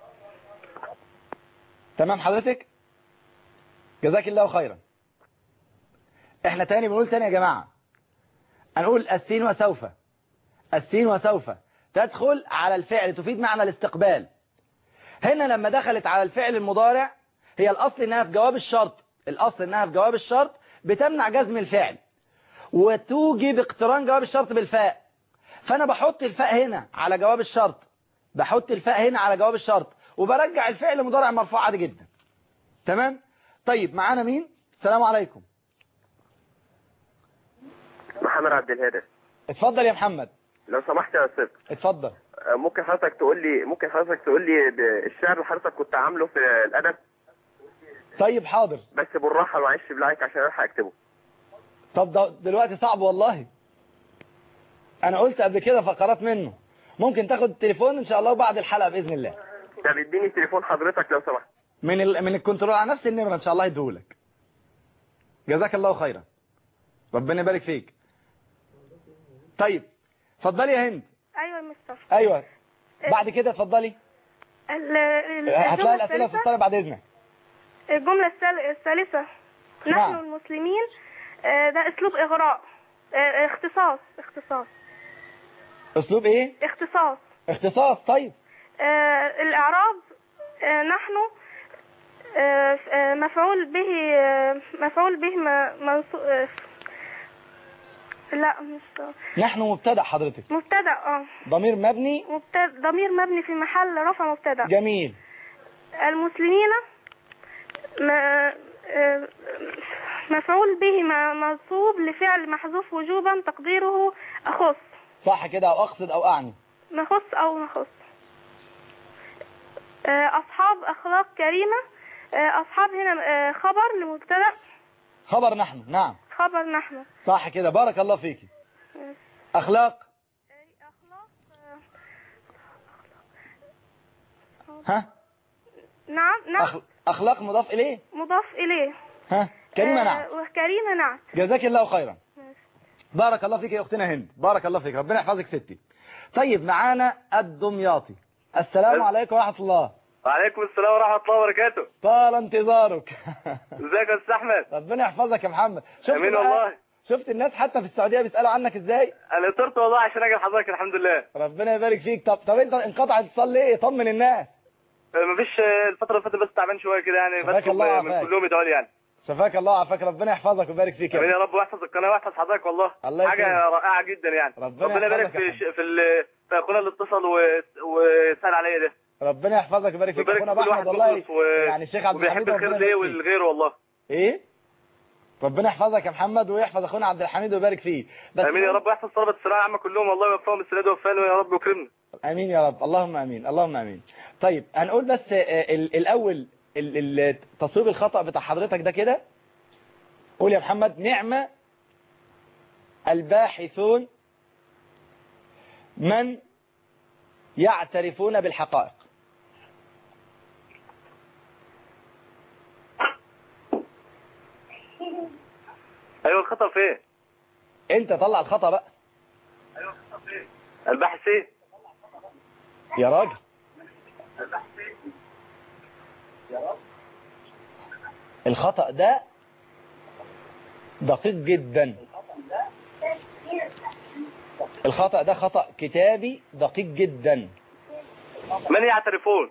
تمام حضرتك؟ جزاك الله خيرا. احنا تاني بنقول تاني يا جماعه هنقول السين وسوف. السين وسوف تدخل على الفعل تفيد معنى الاستقبال. هنا لما دخلت على الفعل المضارع هي الأصل إنها في جواب الشرط. الأصل إنها في جواب الشرط بتمنع جزم الفعل وتوجب اقتران جواب الشرط بالفاء. فأنا بحط الفاء هنا على جواب الشرط بحط الفاء هنا على جواب الشرط وبرجع الفعل مضارع مرفوع عادي جدا. تمام؟ طيب معانا مين؟ السلام عليكم.
محمد عبد الهادي.
اتفضل يا محمد.
لو سمحت يا استاذ.
اتفضل.
ممكن حضرتك تقول لي ممكن حضرتك تقول لي الشعر اللي حضرتك كنت عامله في الادب؟
طيب حاضر،
بس بالراحه معلش بالله عشان الحق اكتبه.
طب ده دلوقتي صعب والله، انا قلت قبل كده فقرات منه. ممكن تاخد التليفون ان شاء الله بعد الحلقه باذن الله.
طب اديني تليفون حضرتك لو سمحت.
من ال... من الكنترول على نفس النمره ان شاء الله يديهولك. جزاك الله خيرا، ربنا يبارك فيك. طيب اتفضلي يا هند.
ايوه يا مستر.
ايوه بعد كده اتفضلي. هتلاقي الاسئله في الطالب بعد اذنك.
الجمله الثالثه نحن
نعم.
المسلمين، ده اسلوب اغراء، اختصاص اختصاص
اسلوب ايه؟
اختصاص
اختصاص. طيب
آه الاعراب، آه نحن آه مفعول به، آه مفعول به منصوب، آه لا مش
نحن مبتدا حضرتك.
مبتدا اه
ضمير مبني.
مبتدا ضمير مبني في محل رفع مبتدا.
جميل.
المسلمين ما آه مفعول به منصوب لفعل محذوف وجوبا تقديره اخص.
صح كده، او اقصد او اعني.
نخص او نخص. اصحاب اخلاق كريمه، اصحاب هنا خبر لمبتدا.
خبر نحن. نعم
خبر نحن.
صح كده، بارك الله فيكي. اخلاق.
اخلاق
ها
نعم نعم
أخ... اخلاق مضاف اليه.
مضاف اليه.
ها كريمه. نعم
وكريمه. نعم
جزاك الله خيرا. بارك الله فيك يا اختنا هند، بارك الله فيك، ربنا يحفظك ستي. طيب معانا الدمياطي. السلام أه. عليكم ورحمه الله.
وعليكم السلام ورحمه الله وبركاته.
طال انتظارك.
ازيك يا استاذ احمد؟
ربنا يحفظك يا محمد.
شفت امين والله.
شفت الناس حتى في السعوديه بيسالوا عنك ازاي؟
انا اضطرت والله عشان اجي لحضرتك الحمد لله.
ربنا يبارك فيك. طب طب انت انقطع اتصال ليه؟ طمن الناس.
مفيش الفتره اللي فاتت بس تعبان شويه كده يعني، بس من كلهم يدعوا لي يعني.
شفاك الله وعافاك، ربنا يحفظك ويبارك فيك.
امين يا رب، ويحفظ القناه ويحفظ حضرتك والله.
الله
حاجه رائعه جدا يعني.
ربنا,
ربنا يبارك في في في اخونا اللي اتصل وسال عليا ده.
ربنا يحفظك ويبارك فيك. اخونا احمد والله و... يعني الشيخ عبد الحميد
بيحب الخير ليه والغير والله.
ايه ربنا يحفظك يا محمد ويحفظ اخونا عبد الحميد ويبارك فيه.
امين يا رب، ويحفظ طلبه الثانويه العامه كلهم والله، ويوفقهم السداد والوفان ويا رب يكرمنا.
امين يا رب، اللهم امين اللهم امين. طيب هنقول بس الاول التصويب الخطا بتاع حضرتك ده كده. قول يا محمد. نعم الباحثون من يعترفون بالحقائق.
ايوه الخطأ فين؟
انت طلع الخطأ بقى.
ايوه الخطأ فين؟ الباحثين
يا راجل.
الباحثين يا راجل.
الخطأ ده دقيق جدا. الخطأ ده خطأ كتابي دقيق جدا.
من يعترفون؟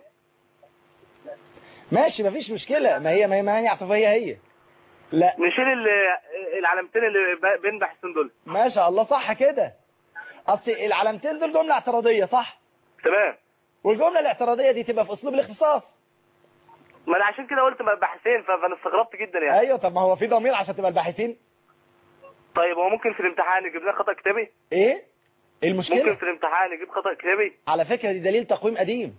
ماشي مفيش مشكلة، ما هي ما هي ما هي يعترف هي هي. لا
نشيل العلامتين اللي بين بحثين دول.
ما شاء الله صح كده. اصل العلامتين دول جملة اعتراضية صح؟
تمام.
والجملة الاعتراضية دي تبقى في اسلوب الاختصاص.
ما انا عشان كده قلت باحثين فانا استغربت جدا يعني.
ايوه طب ما هو في ضمير عشان تبقى الباحثين.
طيب هو ممكن في الامتحان يجيب لنا خطأ كتابي؟
ايه المشكلة؟
ممكن في الامتحان يجيب خطأ كتابي؟
على فكرة دي دليل تقويم قديم.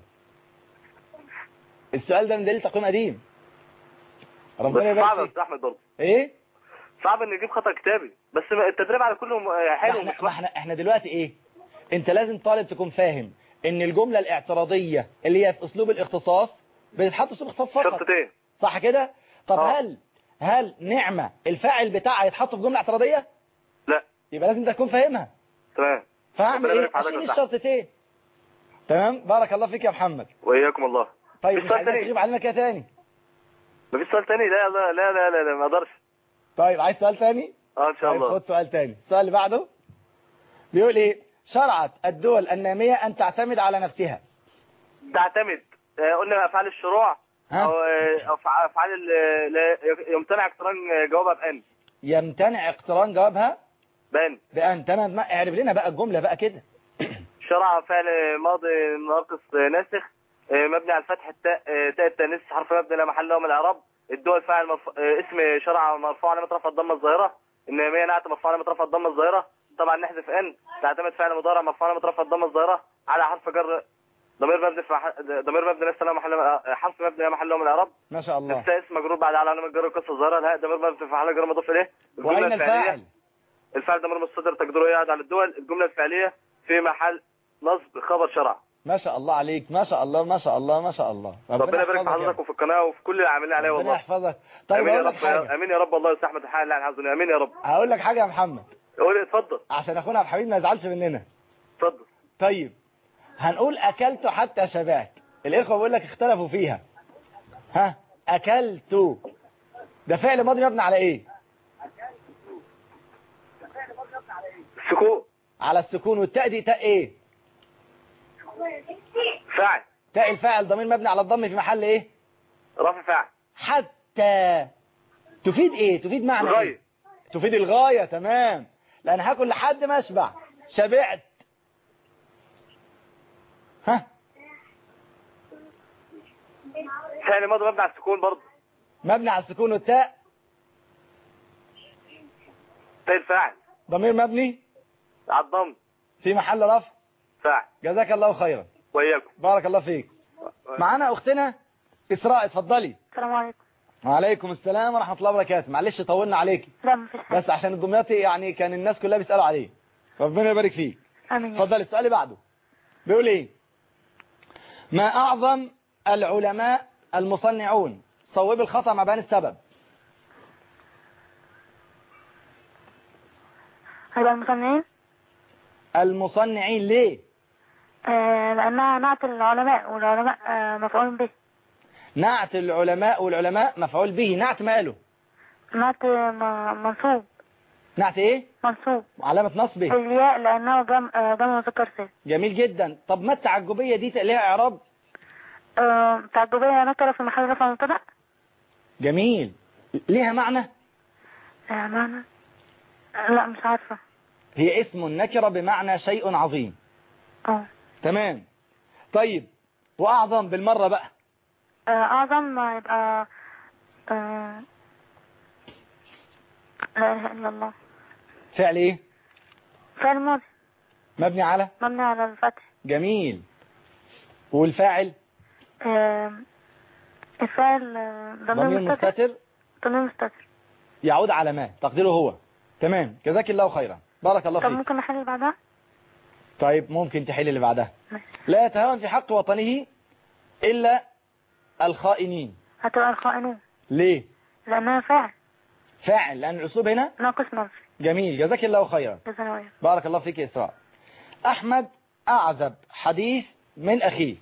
السؤال ده من دليل تقويم قديم.
ربنا يبارك فيك. صعب يا احمد برضه.
ايه؟
صعب ان يجيب خطأ كتابي، بس التدريب على كله حلو.
احنا ما احنا احنا دلوقتي ايه؟ انت لازم طالب تكون فاهم ان الجملة الاعتراضية اللي هي في اسلوب الاختصاص بتتحط في اسلوب الاختصاص فقط.
شرطتين.
صح كده؟ طب
أوه.
هل هل نعمة الفاعل بتاعها يتحط في جملة اعتراضية؟
لا.
يبقى لازم تكون فاهمها.
تمام.
فاعمل ايه؟ اشيل الشرطتين. تمام؟ بارك الله فيك يا محمد.
واياكم الله.
طيب مش عايزك تجيب علينا كده تاني.
مفيش سؤال تاني؟ لا لا لا لا لا, لا ما اقدرش.
طيب عايز سؤال تاني؟
اه ان شاء
طيب
الله.
خد سؤال تاني. السؤال اللي بعده بيقول ايه؟ شرعت الدول النامية ان تعتمد على نفسها.
تعتمد آه قلنا افعال الشروع ها؟ او او افعال يمتنع اقتران جوابها بان.
يمتنع اقتران جوابها
بان.
بان. تمام. اعرف لنا بقى الجملة بقى كده.
شرع فعل ماضي ناقص ناسخ مبني على الفتح التاء تاء التانيث حرف مبني لا محل له من الاعراب. الدول فاعل مف... اسم شرع مرفوع علامه رفع الضمه الظاهره. ان مية نعت مرفوع علامه رفع الضمه الظاهره. طبعا نحذف ان تعتمد فعل مضارع مرفوع علامه رفع الضمه الظاهره على حرف جر ضمير مبني في مح... ضمير مبني لسه له محل حرف مبني محله من الاعراب.
ما شاء الله.
السادس مجرور بعد علامه جر القصه الظاهره. الهاء ضمير مبني في محل جر مضاف اليه.
واين الفاعل؟
الفاعل ضمير مستتر تقديره يقعد على الدول. الجمله الفعليه في محل نصب خبر شرع.
ما شاء الله عليك، ما شاء الله ما شاء الله ما شاء الله.
ربنا يبارك في حضرتك وفي القناه وفي كل اللي عاملين عليها والله.
ربنا يحفظك. طيب
امين يا
اقول لك
رب
حاجه.
امين يا رب. الله يصلح احمد الحال اللي حافظني. امين يا رب.
هقول لك حاجه يا محمد.
قول اتفضل.
عشان اخونا عبد الحميد ما يزعلش مننا.
اتفضل.
طيب هنقول اكلت حتى شبعت. الاخوه بيقول لك اختلفوا فيها. ها اكلت ده فعل ماضي مبني على ايه؟
السكون.
على السكون. والتاء دي تاء ايه؟
فاعل.
تاء الفاعل ضمير مبني على الضم في محل ايه؟
رفع فاعل.
حتى تفيد ايه؟ تفيد معنى
الغاية.
ايه؟ تفيد الغاية. تمام. لان هاكل لحد ما اشبع. شبعت. ها
فعل ماضي مبني على السكون برضه.
مبني على السكون. والتاء
تاء الفاعل
ضمير مبني
على الضم
في محل رفع
فاعل.
جزاك الله خيرا.
وإياكم.
بارك الله فيك. معانا اختنا اسراء. اتفضلي.
السلام عليكم.
وعليكم السلام ورحمة الله وبركاته. معلش طولنا عليكي.
لا مفيش حاجة.
بس عشان الدمياطي يعني كان الناس كلها بيسألوا عليه. ربنا يبارك فيك.
امين.
اتفضلي السؤال اللي بعده. بيقول ايه؟ ما اعظم العلماء المصنعون؟ صوب الخطأ مع بيان السبب.
هيبقى المصنعين.
المصنعين ليه؟
آه لانها نعت العلماء والعلماء آه مفعول به.
نعت العلماء والعلماء مفعول به. نعت ماله؟
نعت منصوب.
نعت ايه؟
منصوب.
علامة نصبه
بالياء لانه جمع جمع مذكر سالم.
جميل جدا. طب ما التعجبية دي ليها اعراب؟
آه تعجبية نكرة في محل رفع مبتدأ.
جميل. ليها معنى؟
آه معنى لا مش عارفة.
هي اسم نكرة بمعنى شيء عظيم.
اه
تمام. طيب واعظم بالمرة بقى.
آه اعظم يبقى آه لا اله الا الله.
فعل ايه؟
فعل ماضي
مبني على
مبني على الفتح.
جميل. والفاعل؟
آه الفاعل
ضمير مستتر.
ضمير مستتر
يعود على ما تقديره هو. تمام. جزاك الله خيرا. بارك الله
فيك.
فيك.
طب ممكن نحل اللي بعدها؟
طيب ممكن تحل اللي بعدها.
ماشي.
لا يتهاون في حق وطنه إلا الخائنين.
هتبقى الخائنون.
ليه؟
لأنها فاعل.
فاعل لأن الأسلوب هنا
ناقص نصب.
جميل. جزاك الله خيرا.
جزاك.
بارك الله فيك يا إسراء. أحمد أعذب حديث من أخيه.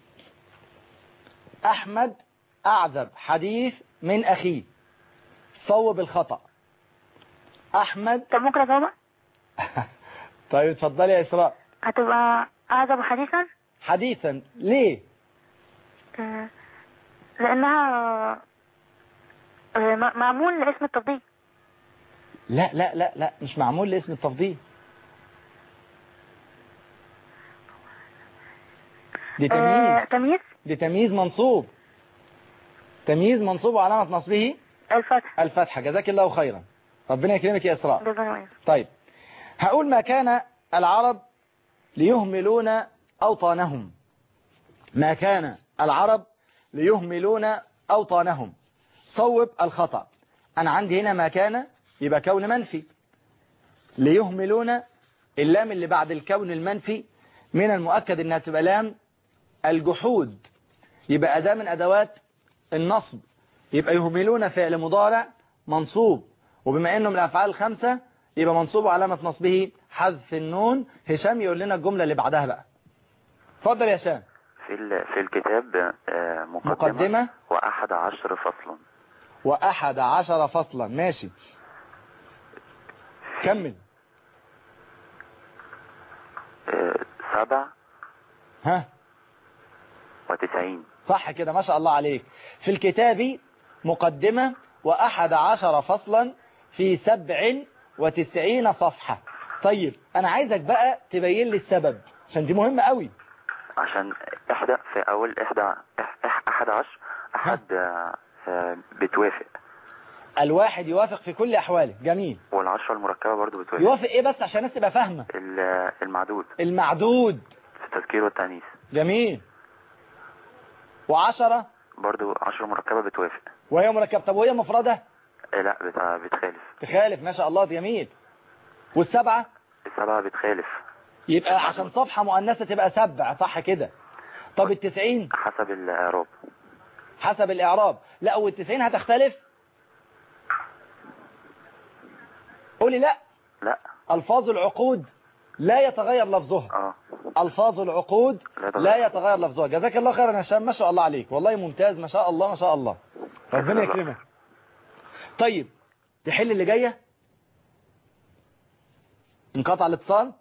أحمد أعذب حديث من أخيه. صوب الخطأ. أحمد.
طب ممكن أجاوبها؟
طيب اتفضلي يا إسراء.
هتبقى أعذب حديثا.
حديثا ليه؟
آه لأنها آه معمول لاسم التفضيل.
لا لا لا لا مش معمول لاسم التفضيل. دي تمييز.
آه تمييز.
دي تمييز منصوب. تمييز منصوب وعلامة نصبه
الفتحة.
الفتحة. جزاك الله خيرا. ربنا يكرمك يا إسراء.
جزاك.
طيب هقول ما كان العرب ليهملون أوطانهم. ما كان العرب ليهملون أوطانهم. صوب الخطأ. أنا عندي هنا ما كان يبقى كون منفي. ليهملون اللام اللي بعد الكون المنفي من المؤكد انها تبقى لام الجحود. يبقى أداة من أدوات النصب. يبقى يهملون فعل مضارع منصوب. وبما انه من الأفعال الخمسة يبقى منصوب علامة نصبه حذف النون. هشام يقول لنا الجملة اللي بعدها بقى. اتفضل يا هشام.
في في الكتاب مقدمة,
مقدمة
وأحد عشر فصلا.
وأحد عشر فصلا. ماشي كمل.
سبع
ها
وتسعين.
صح كده ما شاء الله عليك. في الكتاب مقدمة وأحد عشر فصلا في سبع وتسعين صفحة. طيب أنا عايزك بقى تبين لي السبب عشان دي مهمة قوي.
عشان إحدى في أول إحدى أحد عشر أحد بتوافق.
الواحد يوافق في كل أحواله. جميل.
والعشرة المركبة برضو بتوافق.
يوافق إيه بس عشان الناس تبقى فاهمة؟
المعدود.
المعدود
في التذكير والتأنيث.
جميل. وعشرة
برضو عشرة مركبة بتوافق.
وهي مركبة. طب وهي مفردة؟
إيه لا بتاع بتخالف.
تخالف. ما شاء الله. جميل. والسبعة؟
السبعة بتخالف.
يبقى عشان صفحة مؤنثة تبقى سبع، صح كده؟ طب التسعين؟
حسب الإعراب.
حسب الإعراب. لا والتسعين هتختلف؟ قولي لا.
لا.
ألفاظ العقود لا يتغير لفظها.
اه.
ألفاظ العقود لا, لا يتغير لفظها. جزاك الله خيرا يا هشام، ما شاء الله عليك، والله ممتاز، ما شاء الله ما شاء الله، ربنا يكرمك. طيب تحل اللي جايه. انقطع الاتصال.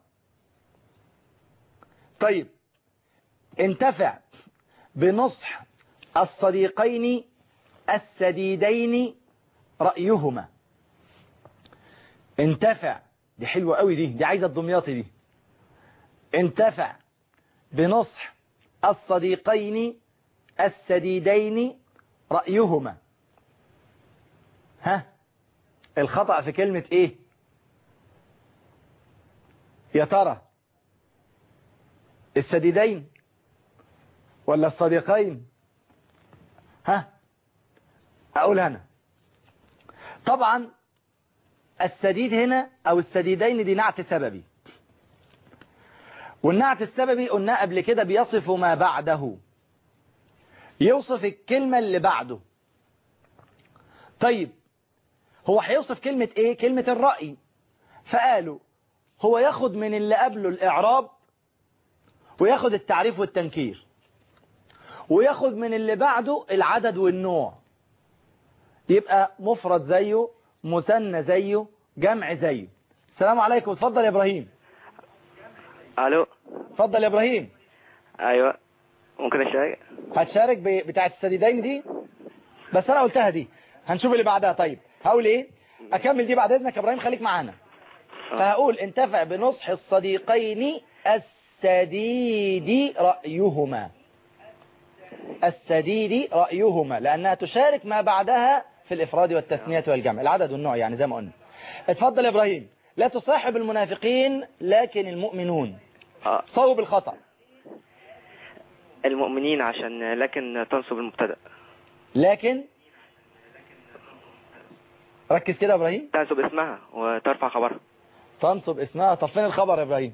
طيب انتفع بنصح الصديقين السديدين رأيهما. انتفع، دي حلوة قوي دي، دي عايزة الدمياطي دي. انتفع بنصح الصديقين السديدين رأيهما. ها الخطأ في كلمة ايه يا ترى؟ السديدين ولا الصديقين؟ ها اقول انا طبعا السديد هنا او السديدين دي نعت سببي، والنعت السببي قلنا قبل كده بيصف ما بعده، يوصف الكلمة اللي بعده. طيب هو هيوصف كلمة ايه؟ كلمة الرأي. فقالوا هو ياخد من اللي قبله الإعراب، وياخد التعريف والتنكير، وياخد من اللي بعده العدد والنوع، يبقى مفرد زيه، مثنى زيه، جمع زيه. السلام عليكم. اتفضل يا إبراهيم.
الو.
اتفضل يا إبراهيم.
ايوه ممكن اشارك؟
هتشارك بتاعة السديدين دي؟ بس انا قلتها دي، هنشوف اللي بعدها. طيب هقول ايه؟ اكمل دي بعد اذنك يا إبراهيم، خليك معانا. فهقول انتفع بنصح الصديقين السديد رأيهما. السديد رأيهما لأنها تشارك ما بعدها في الإفراد والتثنية والجمع، العدد والنوع يعني زي ما قلنا. اتفضل يا إبراهيم. لا تصاحب المنافقين لكن المؤمنون. صوب الخطأ.
المؤمنين عشان لكن تنصب المبتدأ.
لكن ركز كده يا إبراهيم.
تنصب اسمها وترفع خبرها.
تنصب اسمها. طب فين الخبر يا إبراهيم؟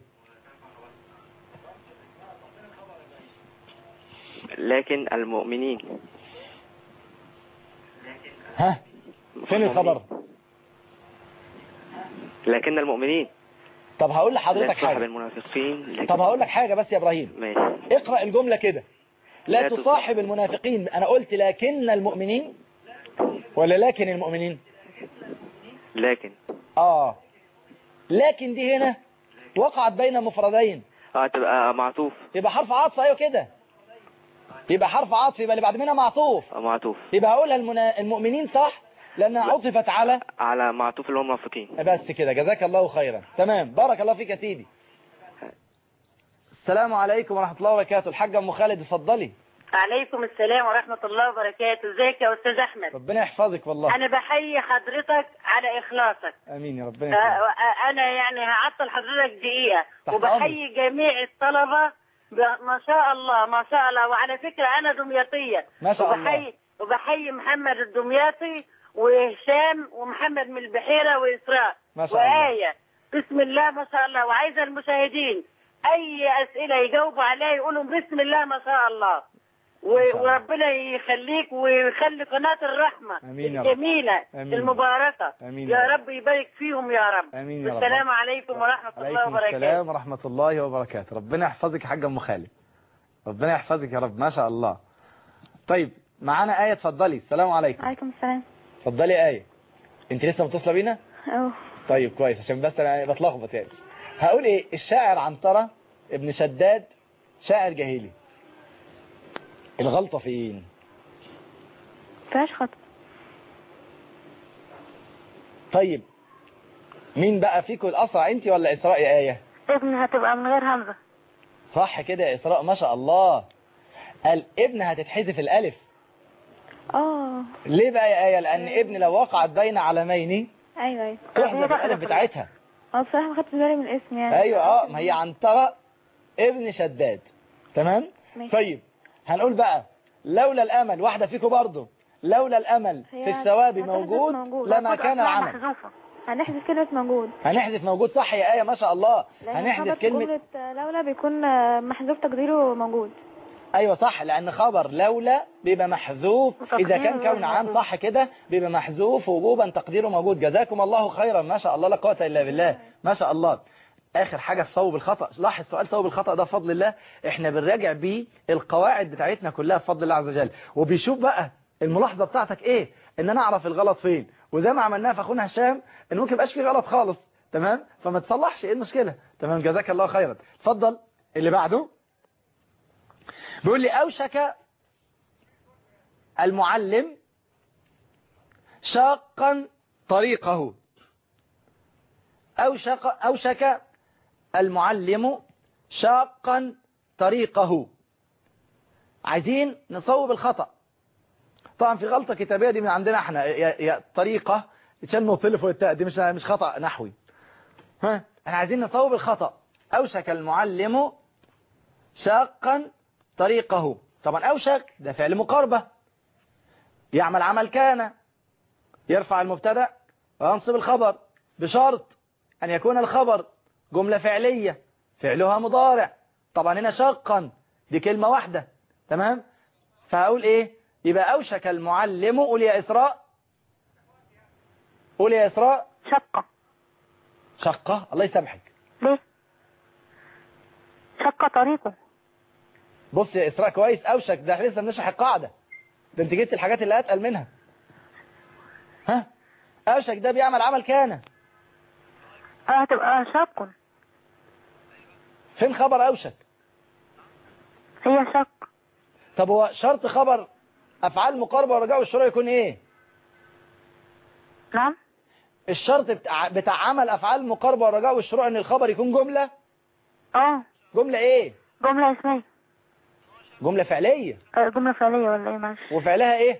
لكن المؤمنين.
ها فين الخبر؟
لكن المؤمنين.
طب هقول لحضرتك حاجة.
المنافقين.
طب هقول لك حاجة بس يا إبراهيم.
ماشي.
اقرأ الجملة كده. لا, لا تصاحب المنافقين. أنا قلت لكن المؤمنين ولا لكن المؤمنين؟
لكن.
آه لكن دي هنا وقعت بين مفردين.
اه تبقى معطوف.
يبقى حرف عطف. ايوه كده، يبقى حرف عطف، يبقى اللي بعد منها معطوف.
معطوف.
يبقى هقولها المنا... المؤمنين صح لانها عطفت على
على معطوف اللي هم المنافقين.
بس كده. جزاك الله خيرا. تمام. بارك الله فيك يا سيدي. السلام عليكم ورحمة الله وبركاته. الحاجة ام خالد اتفضلي.
عليكم السلام ورحمة الله وبركاته. ازيك يا استاذ احمد؟
ربنا يحفظك. والله
انا بحيي حضرتك على اخلاصك.
امين يا ربنا يحفظك.
انا يعني هعطل حضرتك دقيقة وبحيي جميع الطلبة. ما شاء الله ما شاء الله. وعلى فكرة انا دمياطية
ما شاء
وبحيي
الله.
وبحيي محمد الدمياطي وهشام ومحمد من البحيرة وإسراء
ما شاء الله.
وآية. بسم الله ما شاء الله. وعايزة المشاهدين اي اسئلة يجاوبوا عليها يقولوا بسم الله ما شاء الله. وربنا يخليك ويخلي قناة الرحمة الجميلة المباركة.
أمين
يا رب يبارك فيهم يا رب.
أمين يا رب.
السلام عليكم ورحمة الله وبركاته.
عليكم السلام ورحمة الله وبركاته. ربنا يحفظك يا حاجة ام خالد. ربنا يحفظك يا رب. ما شاء الله. طيب معانا آية. اتفضلي. السلام عليكم.
عليكم السلام.
اتفضلي آية. انت لسه متصلة بينا؟
اه.
طيب كويس عشان بس انا بتلخبط يعني. هقول ايه؟ الشاعر عنترة ابن شداد شاعر جاهلي. الغلطة فين؟
فيهاش خطأ.
طيب مين بقى فيكم الأسرع، انت ولا إسراء يا آية؟
ابن هتبقى من غير همزة.
صح كده يا إسراء. ما شاء الله. الابن هتتحذف الألف.
اه
ليه بقى يا آية؟ لأن ابن لو وقعت بين علمين
ايوه ايوه
تحذف الألف بتاعتها.
اه بصراحة ما خدتش بالي من الاسم يعني.
ايوه اه ما هي عنترة ابن شداد. تمام.
ماشي.
طيب هنقول بقى لولا الأمل، واحدة فيكم برضو، لولا الأمل في الثواب موجود, موجود لما كان العمل.
هنحذف كلمة موجود.
هنحذف موجود صح يا آية ما شاء الله. هنحذف كلمة
لولا بيكون محذوف تقديره موجود.
ايوه صح، لان خبر لولا بيبقى محذوف اذا كان كون عام صح كده، بيبقى محذوف وجوبا تقديره موجود. جزاكم الله خيرا ما شاء الله لا قوه الا بالله ما شاء الله. اخر حاجه الصواب الخطا. لاحظ سؤال صواب الخطا ده بفضل الله احنا بنراجع بيه القواعد بتاعتنا كلها بفضل الله عز وجل، وبيشوف بقى الملاحظه بتاعتك ايه، ان انا اعرف الغلط فين، وزي ما عملناها في اخونا هشام ان ممكن يبقاش فيه غلط خالص. تمام، فما تصلحش ايه المشكله. تمام جزاك الله خيرا. اتفضل اللي بعده. بيقول لي أوشك المعلم شاقا طريقه. أوشك, أوشك المعلم شاقا طريقه. عايزين نصوب الخطأ. طبعا في غلطة كتابية دي من عندنا احنا، يا, يا طريقة تشال نطلف والتاء دي مش مش خطأ نحوي. ها احنا عايزين نصوب الخطأ. أوشك المعلم شاقا طريقه. طبعا أوشك ده فعل مقاربة يعمل عمل كان، يرفع المبتدا وينصب الخبر بشرط أن يكون الخبر جملة فعلية فعلها مضارع. طبعا هنا شاقا دي كلمة واحدة. تمام، فأقول إيه؟ يبقى أوشك المعلم. قول يا إسراء، قول يا إسراء.
شقة.
شقة الله يسامحك.
ليه؟ شق طريقه.
بص يا إسراء كويس، أوشك ده لسه بنشرح القاعدة، ده انت جبت الحاجات اللي أتقل منها. ها أوشك ده بيعمل عمل كان.
اه هتبقى شق.
فين خبر أوشك؟
هي شق.
طب هو شرط خبر أفعال مقاربة ورجاء والشروع يكون إيه؟
نعم.
الشرط بتاع, بتاع عمل أفعال مقاربة ورجاء والشروع إن الخبر يكون جملة.
اه
جملة إيه؟
جملة اسمية.
جملة فعلية.
اه جملة فعلية ولا ايه؟ معلش.
وفعلها ايه؟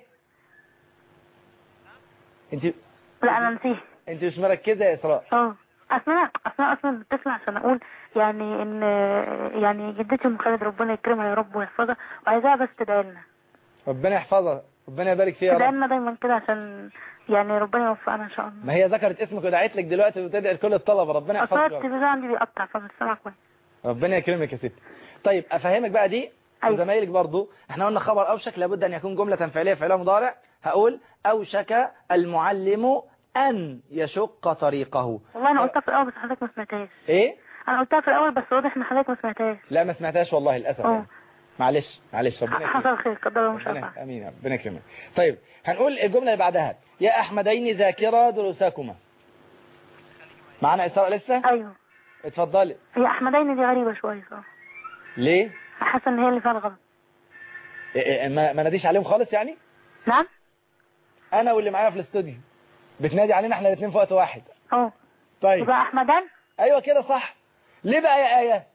انت
لا انا نسيه.
انت مش مركزة يا اسراء.
اه اصلا اصلا اصلا بتسمع عشان اقول يعني ان يعني جدتي ام خالد ربنا يكرمها يا رب ويحفظها، وعايزاها بس تدعي لنا.
ربنا يحفظها، ربنا يبارك فيها يا رب.
تدعي لنا دايما كده عشان يعني ربنا يوفقنا ان شاء الله.
ما هي ذكرت اسمك ودعيت لك دلوقتي وتدعي لكل الطلبة. ربنا يحفظك.
اصلا التلفزيون عندي بيقطع فمش سامع كويس.
ربنا يكرمك يا ستي. طيب افهمك بقى دي وزمايلك برضو. احنا قلنا خبر أوشك لابد أن يكون جملة فعلية فعلها مضارع. هقول أوشك المعلم أن يشق طريقه.
والله أنا قلتها في الأول بس حضرتك ما سمعتهاش.
إيه؟
أنا قلتها في الأول بس واضح إن حضرتك ما سمعتهاش.
لا ما سمعتهاش والله للأسف. يعني. معلش معلش ربنا يكرمك.
حصل خير قدر الله مش عارفة.
أمين ربنا يكرمك. طيب هنقول الجملة اللي بعدها. يا أحمدين ذاكرا دروسكما. معنا إسراء لسه؟
أيوه
اتفضلي.
هي أحمدين دي غريبة شوية صح.
ليه؟
حاسة إن هي اللي فيها الغلط.
ما ما ناديش عليهم خالص يعني؟
نعم.
انا واللي معايا في الاستوديو بتنادي علينا احنا الاثنين في وقت واحد.
اه
طيب
يبقى احمدان.
ايوه كده صح. ليه بقى يا آية؟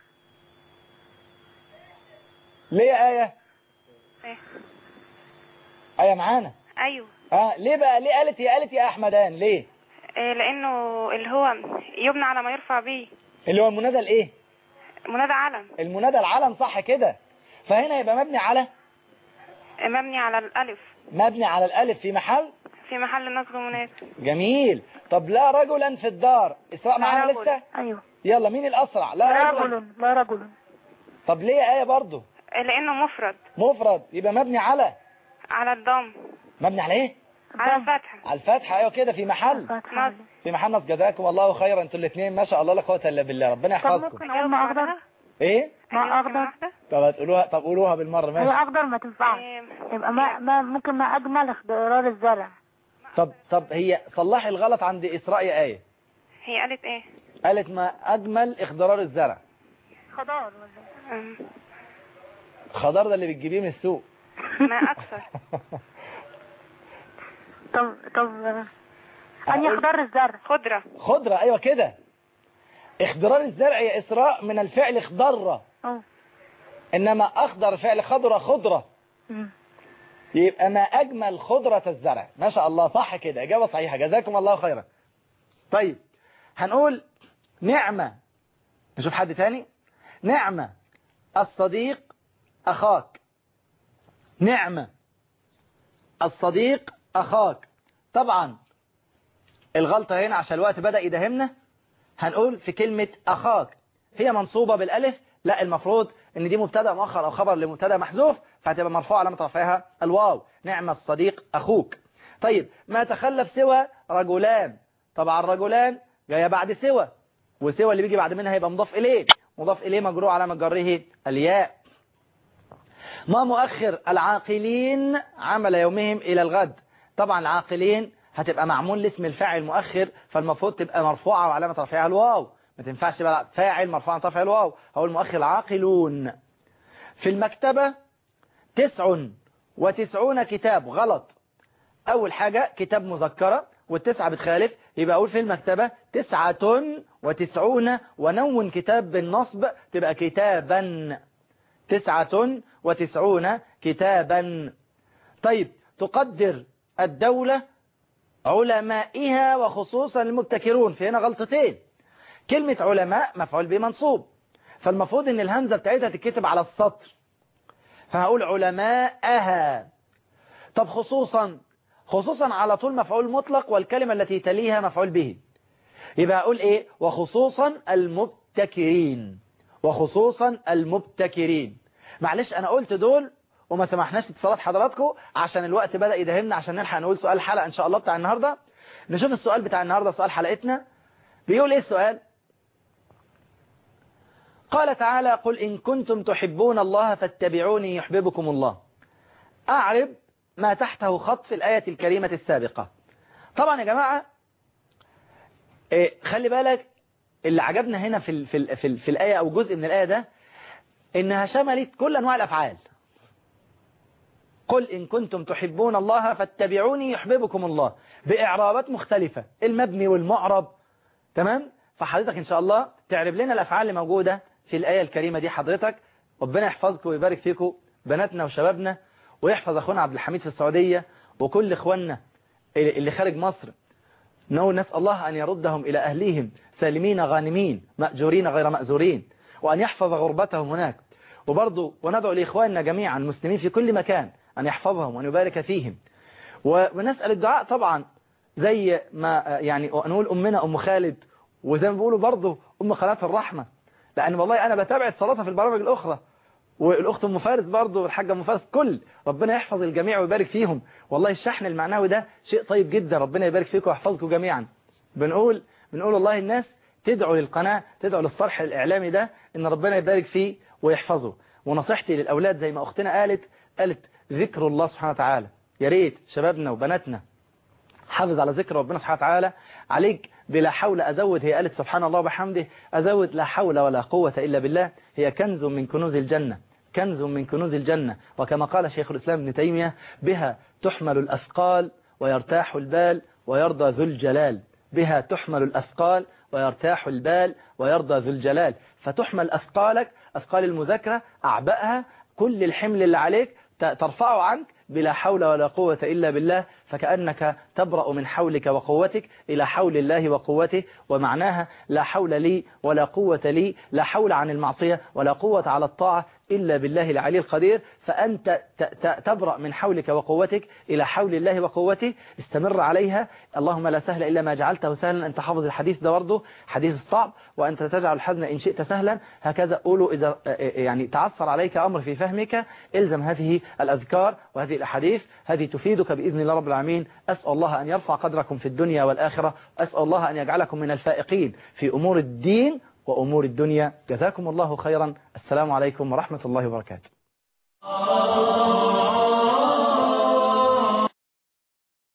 ليه يا آية؟
ايه
آية معانا.
ايوه
اه ليه بقى؟ ليه قالت يا قالت يا احمدان ليه؟
إيه لانه اللي هو يبنى على ما يرفع به،
اللي هو المنادى الايه؟
منادى علم.
المنادى العلم صح كده. فهنا يبقى مبني على
مبني على الالف.
مبني على الالف في محل
في محل نصب مناسب.
جميل. طب لا رجلا في الدار. إسراء معانا لسه؟
ايوه
يلا مين الاسرع؟
لا, لا رجل. رجل لا رجل.
طب ليه يا آية برضو؟
لانه مفرد.
مفرد يبقى مبني على
على الضم.
مبني على ايه؟
على الفتحة.
على الفتحة ايوه كده في محل
نصب.
في محل نصب. جزاكم الله خيرا انتوا الاثنين ما شاء الله لا قوه الا بالله. ربنا يحفظكم.
طب ممكن اقول ما اقدر؟
ايه؟
ما اقدر.
طب هتقولوها طب قولوها بالمره ماشي.
هي اقدر ما تنفعش. يبقى ما, ما ممكن ما اجمل اخضرار الزرع.
طب طب هي صلحي الغلط عند إسراء يا آية.
هي قالت ايه؟
قالت ما اجمل اخضرار الزرع.
خضار ولا
خضار ده اللي بتجيبيه من السوق.
ما اكثر.
طب طب اني اخضر الزرع.
خضرة.
خضرة ايوه كده. اخضرار الزرع يا إسراء من الفعل اخضر.
اه
انما اخضر فعل خضرة خضرة.
امم
يبقى ما أجمل خضرة الزرع. ما شاء الله، صح كده، إجابة صحيحة، جزاكم الله خيرا. طيب هنقول نعمة، نشوف حد تاني. نعمة الصديق أخاك. نعمة الصديق أخاك. طبعا الغلطة هنا عشان الوقت بدأ يدهمنا، هنقول في كلمة أخاك هي منصوبة بالألف، لا المفروض ان دي مبتدا مؤخر او خبر لمبتدا محذوف، فهتبقى مرفوعه علامه رفعها الواو. نعم الصديق اخوك. طيب ما تخلف سوى رجلان، طبعا رجلان جايه بعد سوى، وسوى اللي بيجي بعد منها هيبقى مضاف اليه، مضاف اليه مجرور علامه جره الياء. ما مؤخر العاقلين عمل يومهم الى الغد. طبعا العاقلين هتبقى معمول لاسم الفاعل مؤخر، فالمفروض تبقى مرفوعه وعلامه رفعها الواو، ما تنفعش بقى فاعل مرفوع رفع الواو، هو المؤخر العاقلون. في المكتبة تسع وتسعون كتاب، غلط. أول حاجة كتاب مذكرة والتسعة بتخالف، يبقى أقول في المكتبة تسعة وتسعون، ونون كتاب بالنصب تبقى كتابا. تسعة وتسعون كتابا. طيب تقدر الدولة علمائها وخصوصا المبتكرون، في هنا غلطتين. كلمة علماء مفعول به منصوب، فالمفروض ان الهمزة بتاعتها تتكتب على السطر، فهقول علماءها. طب خصوصا، خصوصا على طول مفعول مطلق، والكلمة التي تليها مفعول به، يبقى هقول ايه؟ وخصوصا المبتكرين. وخصوصا المبتكرين. معلش انا قلت دول وما سمحناش اتصالات حضراتكم عشان الوقت بدأ يدهمنا، عشان نلحق نقول سؤال الحلقة ان شاء الله بتاع النهاردة. نشوف السؤال بتاع النهاردة، سؤال حلقتنا بيقول ايه السؤال؟ قال تعالى قل إن كنتم تحبون الله فاتبعوني يحببكم الله. أعرب ما تحته خط في الآية الكريمة السابقة. طبعا يا جماعة إيه، خلي بالك اللي عجبنا هنا في ال في ال في, ال في الآية أو جزء من الآية ده إنها شملت كل أنواع الأفعال. قل إن كنتم تحبون الله فاتبعوني يحببكم الله، بإعرابات مختلفة، المبني والمعرب. تمام؟ فحضرتك إن شاء الله تعرب لنا الأفعال اللي موجودة في الآية الكريمة دي. حضرتك ربنا يحفظكم ويبارك فيكم بناتنا وشبابنا، ويحفظ أخونا عبد الحميد في السعودية وكل إخواننا اللي خارج مصر. نسأل الله أن يردهم إلى أهليهم سالمين غانمين مأجورين غير مأزورين، وأن يحفظ غربتهم هناك. وبرضو وندعو لإخواننا جميعا المسلمين في كل مكان أن يحفظهم وأن يبارك فيهم. ونسأل الدعاء طبعا زي ما يعني نقول أمنا أم خالد، وزي ما بيقولوا برضو أم قناة الرحمة، لأن والله أنا بتابع صلاتها في البرامج الأخرى، والأخت أم فارس برضو والحاجة أم فارس، كل ربنا يحفظ الجميع ويبارك فيهم. والله الشحن المعنوي ده شيء طيب جدا، ربنا يبارك فيكم ويحفظكم جميعا. بنقول بنقول والله الناس تدعو للقناة، تدعو للصرح الإعلامي ده إن ربنا يبارك فيه ويحفظه. ونصيحتي للأولاد زي ما أختنا قالت قالت ذكر الله سبحانه وتعالى. يا ريت شبابنا وبناتنا حافظ على ذكر ربنا سبحانه وتعالى. عليك بلا حول أزود، هي قالت سبحان الله وبحمده، أزود لا حول ولا قوة إلا بالله، هي كنز من كنوز الجنة، كنز من كنوز الجنة. وكما قال شيخ الإسلام ابن تيمية بها تحمل الأثقال ويرتاح البال ويرضى ذو الجلال. بها تحمل الأثقال ويرتاح البال ويرضى ذو الجلال. فتحمل أثقالك، أثقال المذاكرة، أعبائها، كل الحمل اللي عليك ترفعه عنك بلا حول ولا قوة إلا بالله، فكأنك تبرأ من حولك وقوتك إلى حول الله وقوته. ومعناها لا حول لي ولا قوة لي، لا حول عن المعصية ولا قوة على الطاعة إلا بالله العلي القدير. فأنت تبرأ من حولك وقوتك إلى حول الله وقوته، استمر عليها. اللهم لا سهل إلا ما جعلته سهلا. أنت حافظ الحديث ده برضه، حديث الصعب، وأنت تجعل الحزن إن شئت سهلا. هكذا قولوا إذا يعني تعثر عليك أمر في فهمك، إلزم هذه الأذكار وهذه الأحاديث، هذه تفيدك بإذن الله رب العالمين. أسأل الله أن يرفع قدركم في الدنيا والآخرة، أسأل الله أن يجعلكم من الفائقين في أمور الدين وأمور الدنيا. جزاكم الله خيرا. السلام عليكم ورحمة الله وبركاته.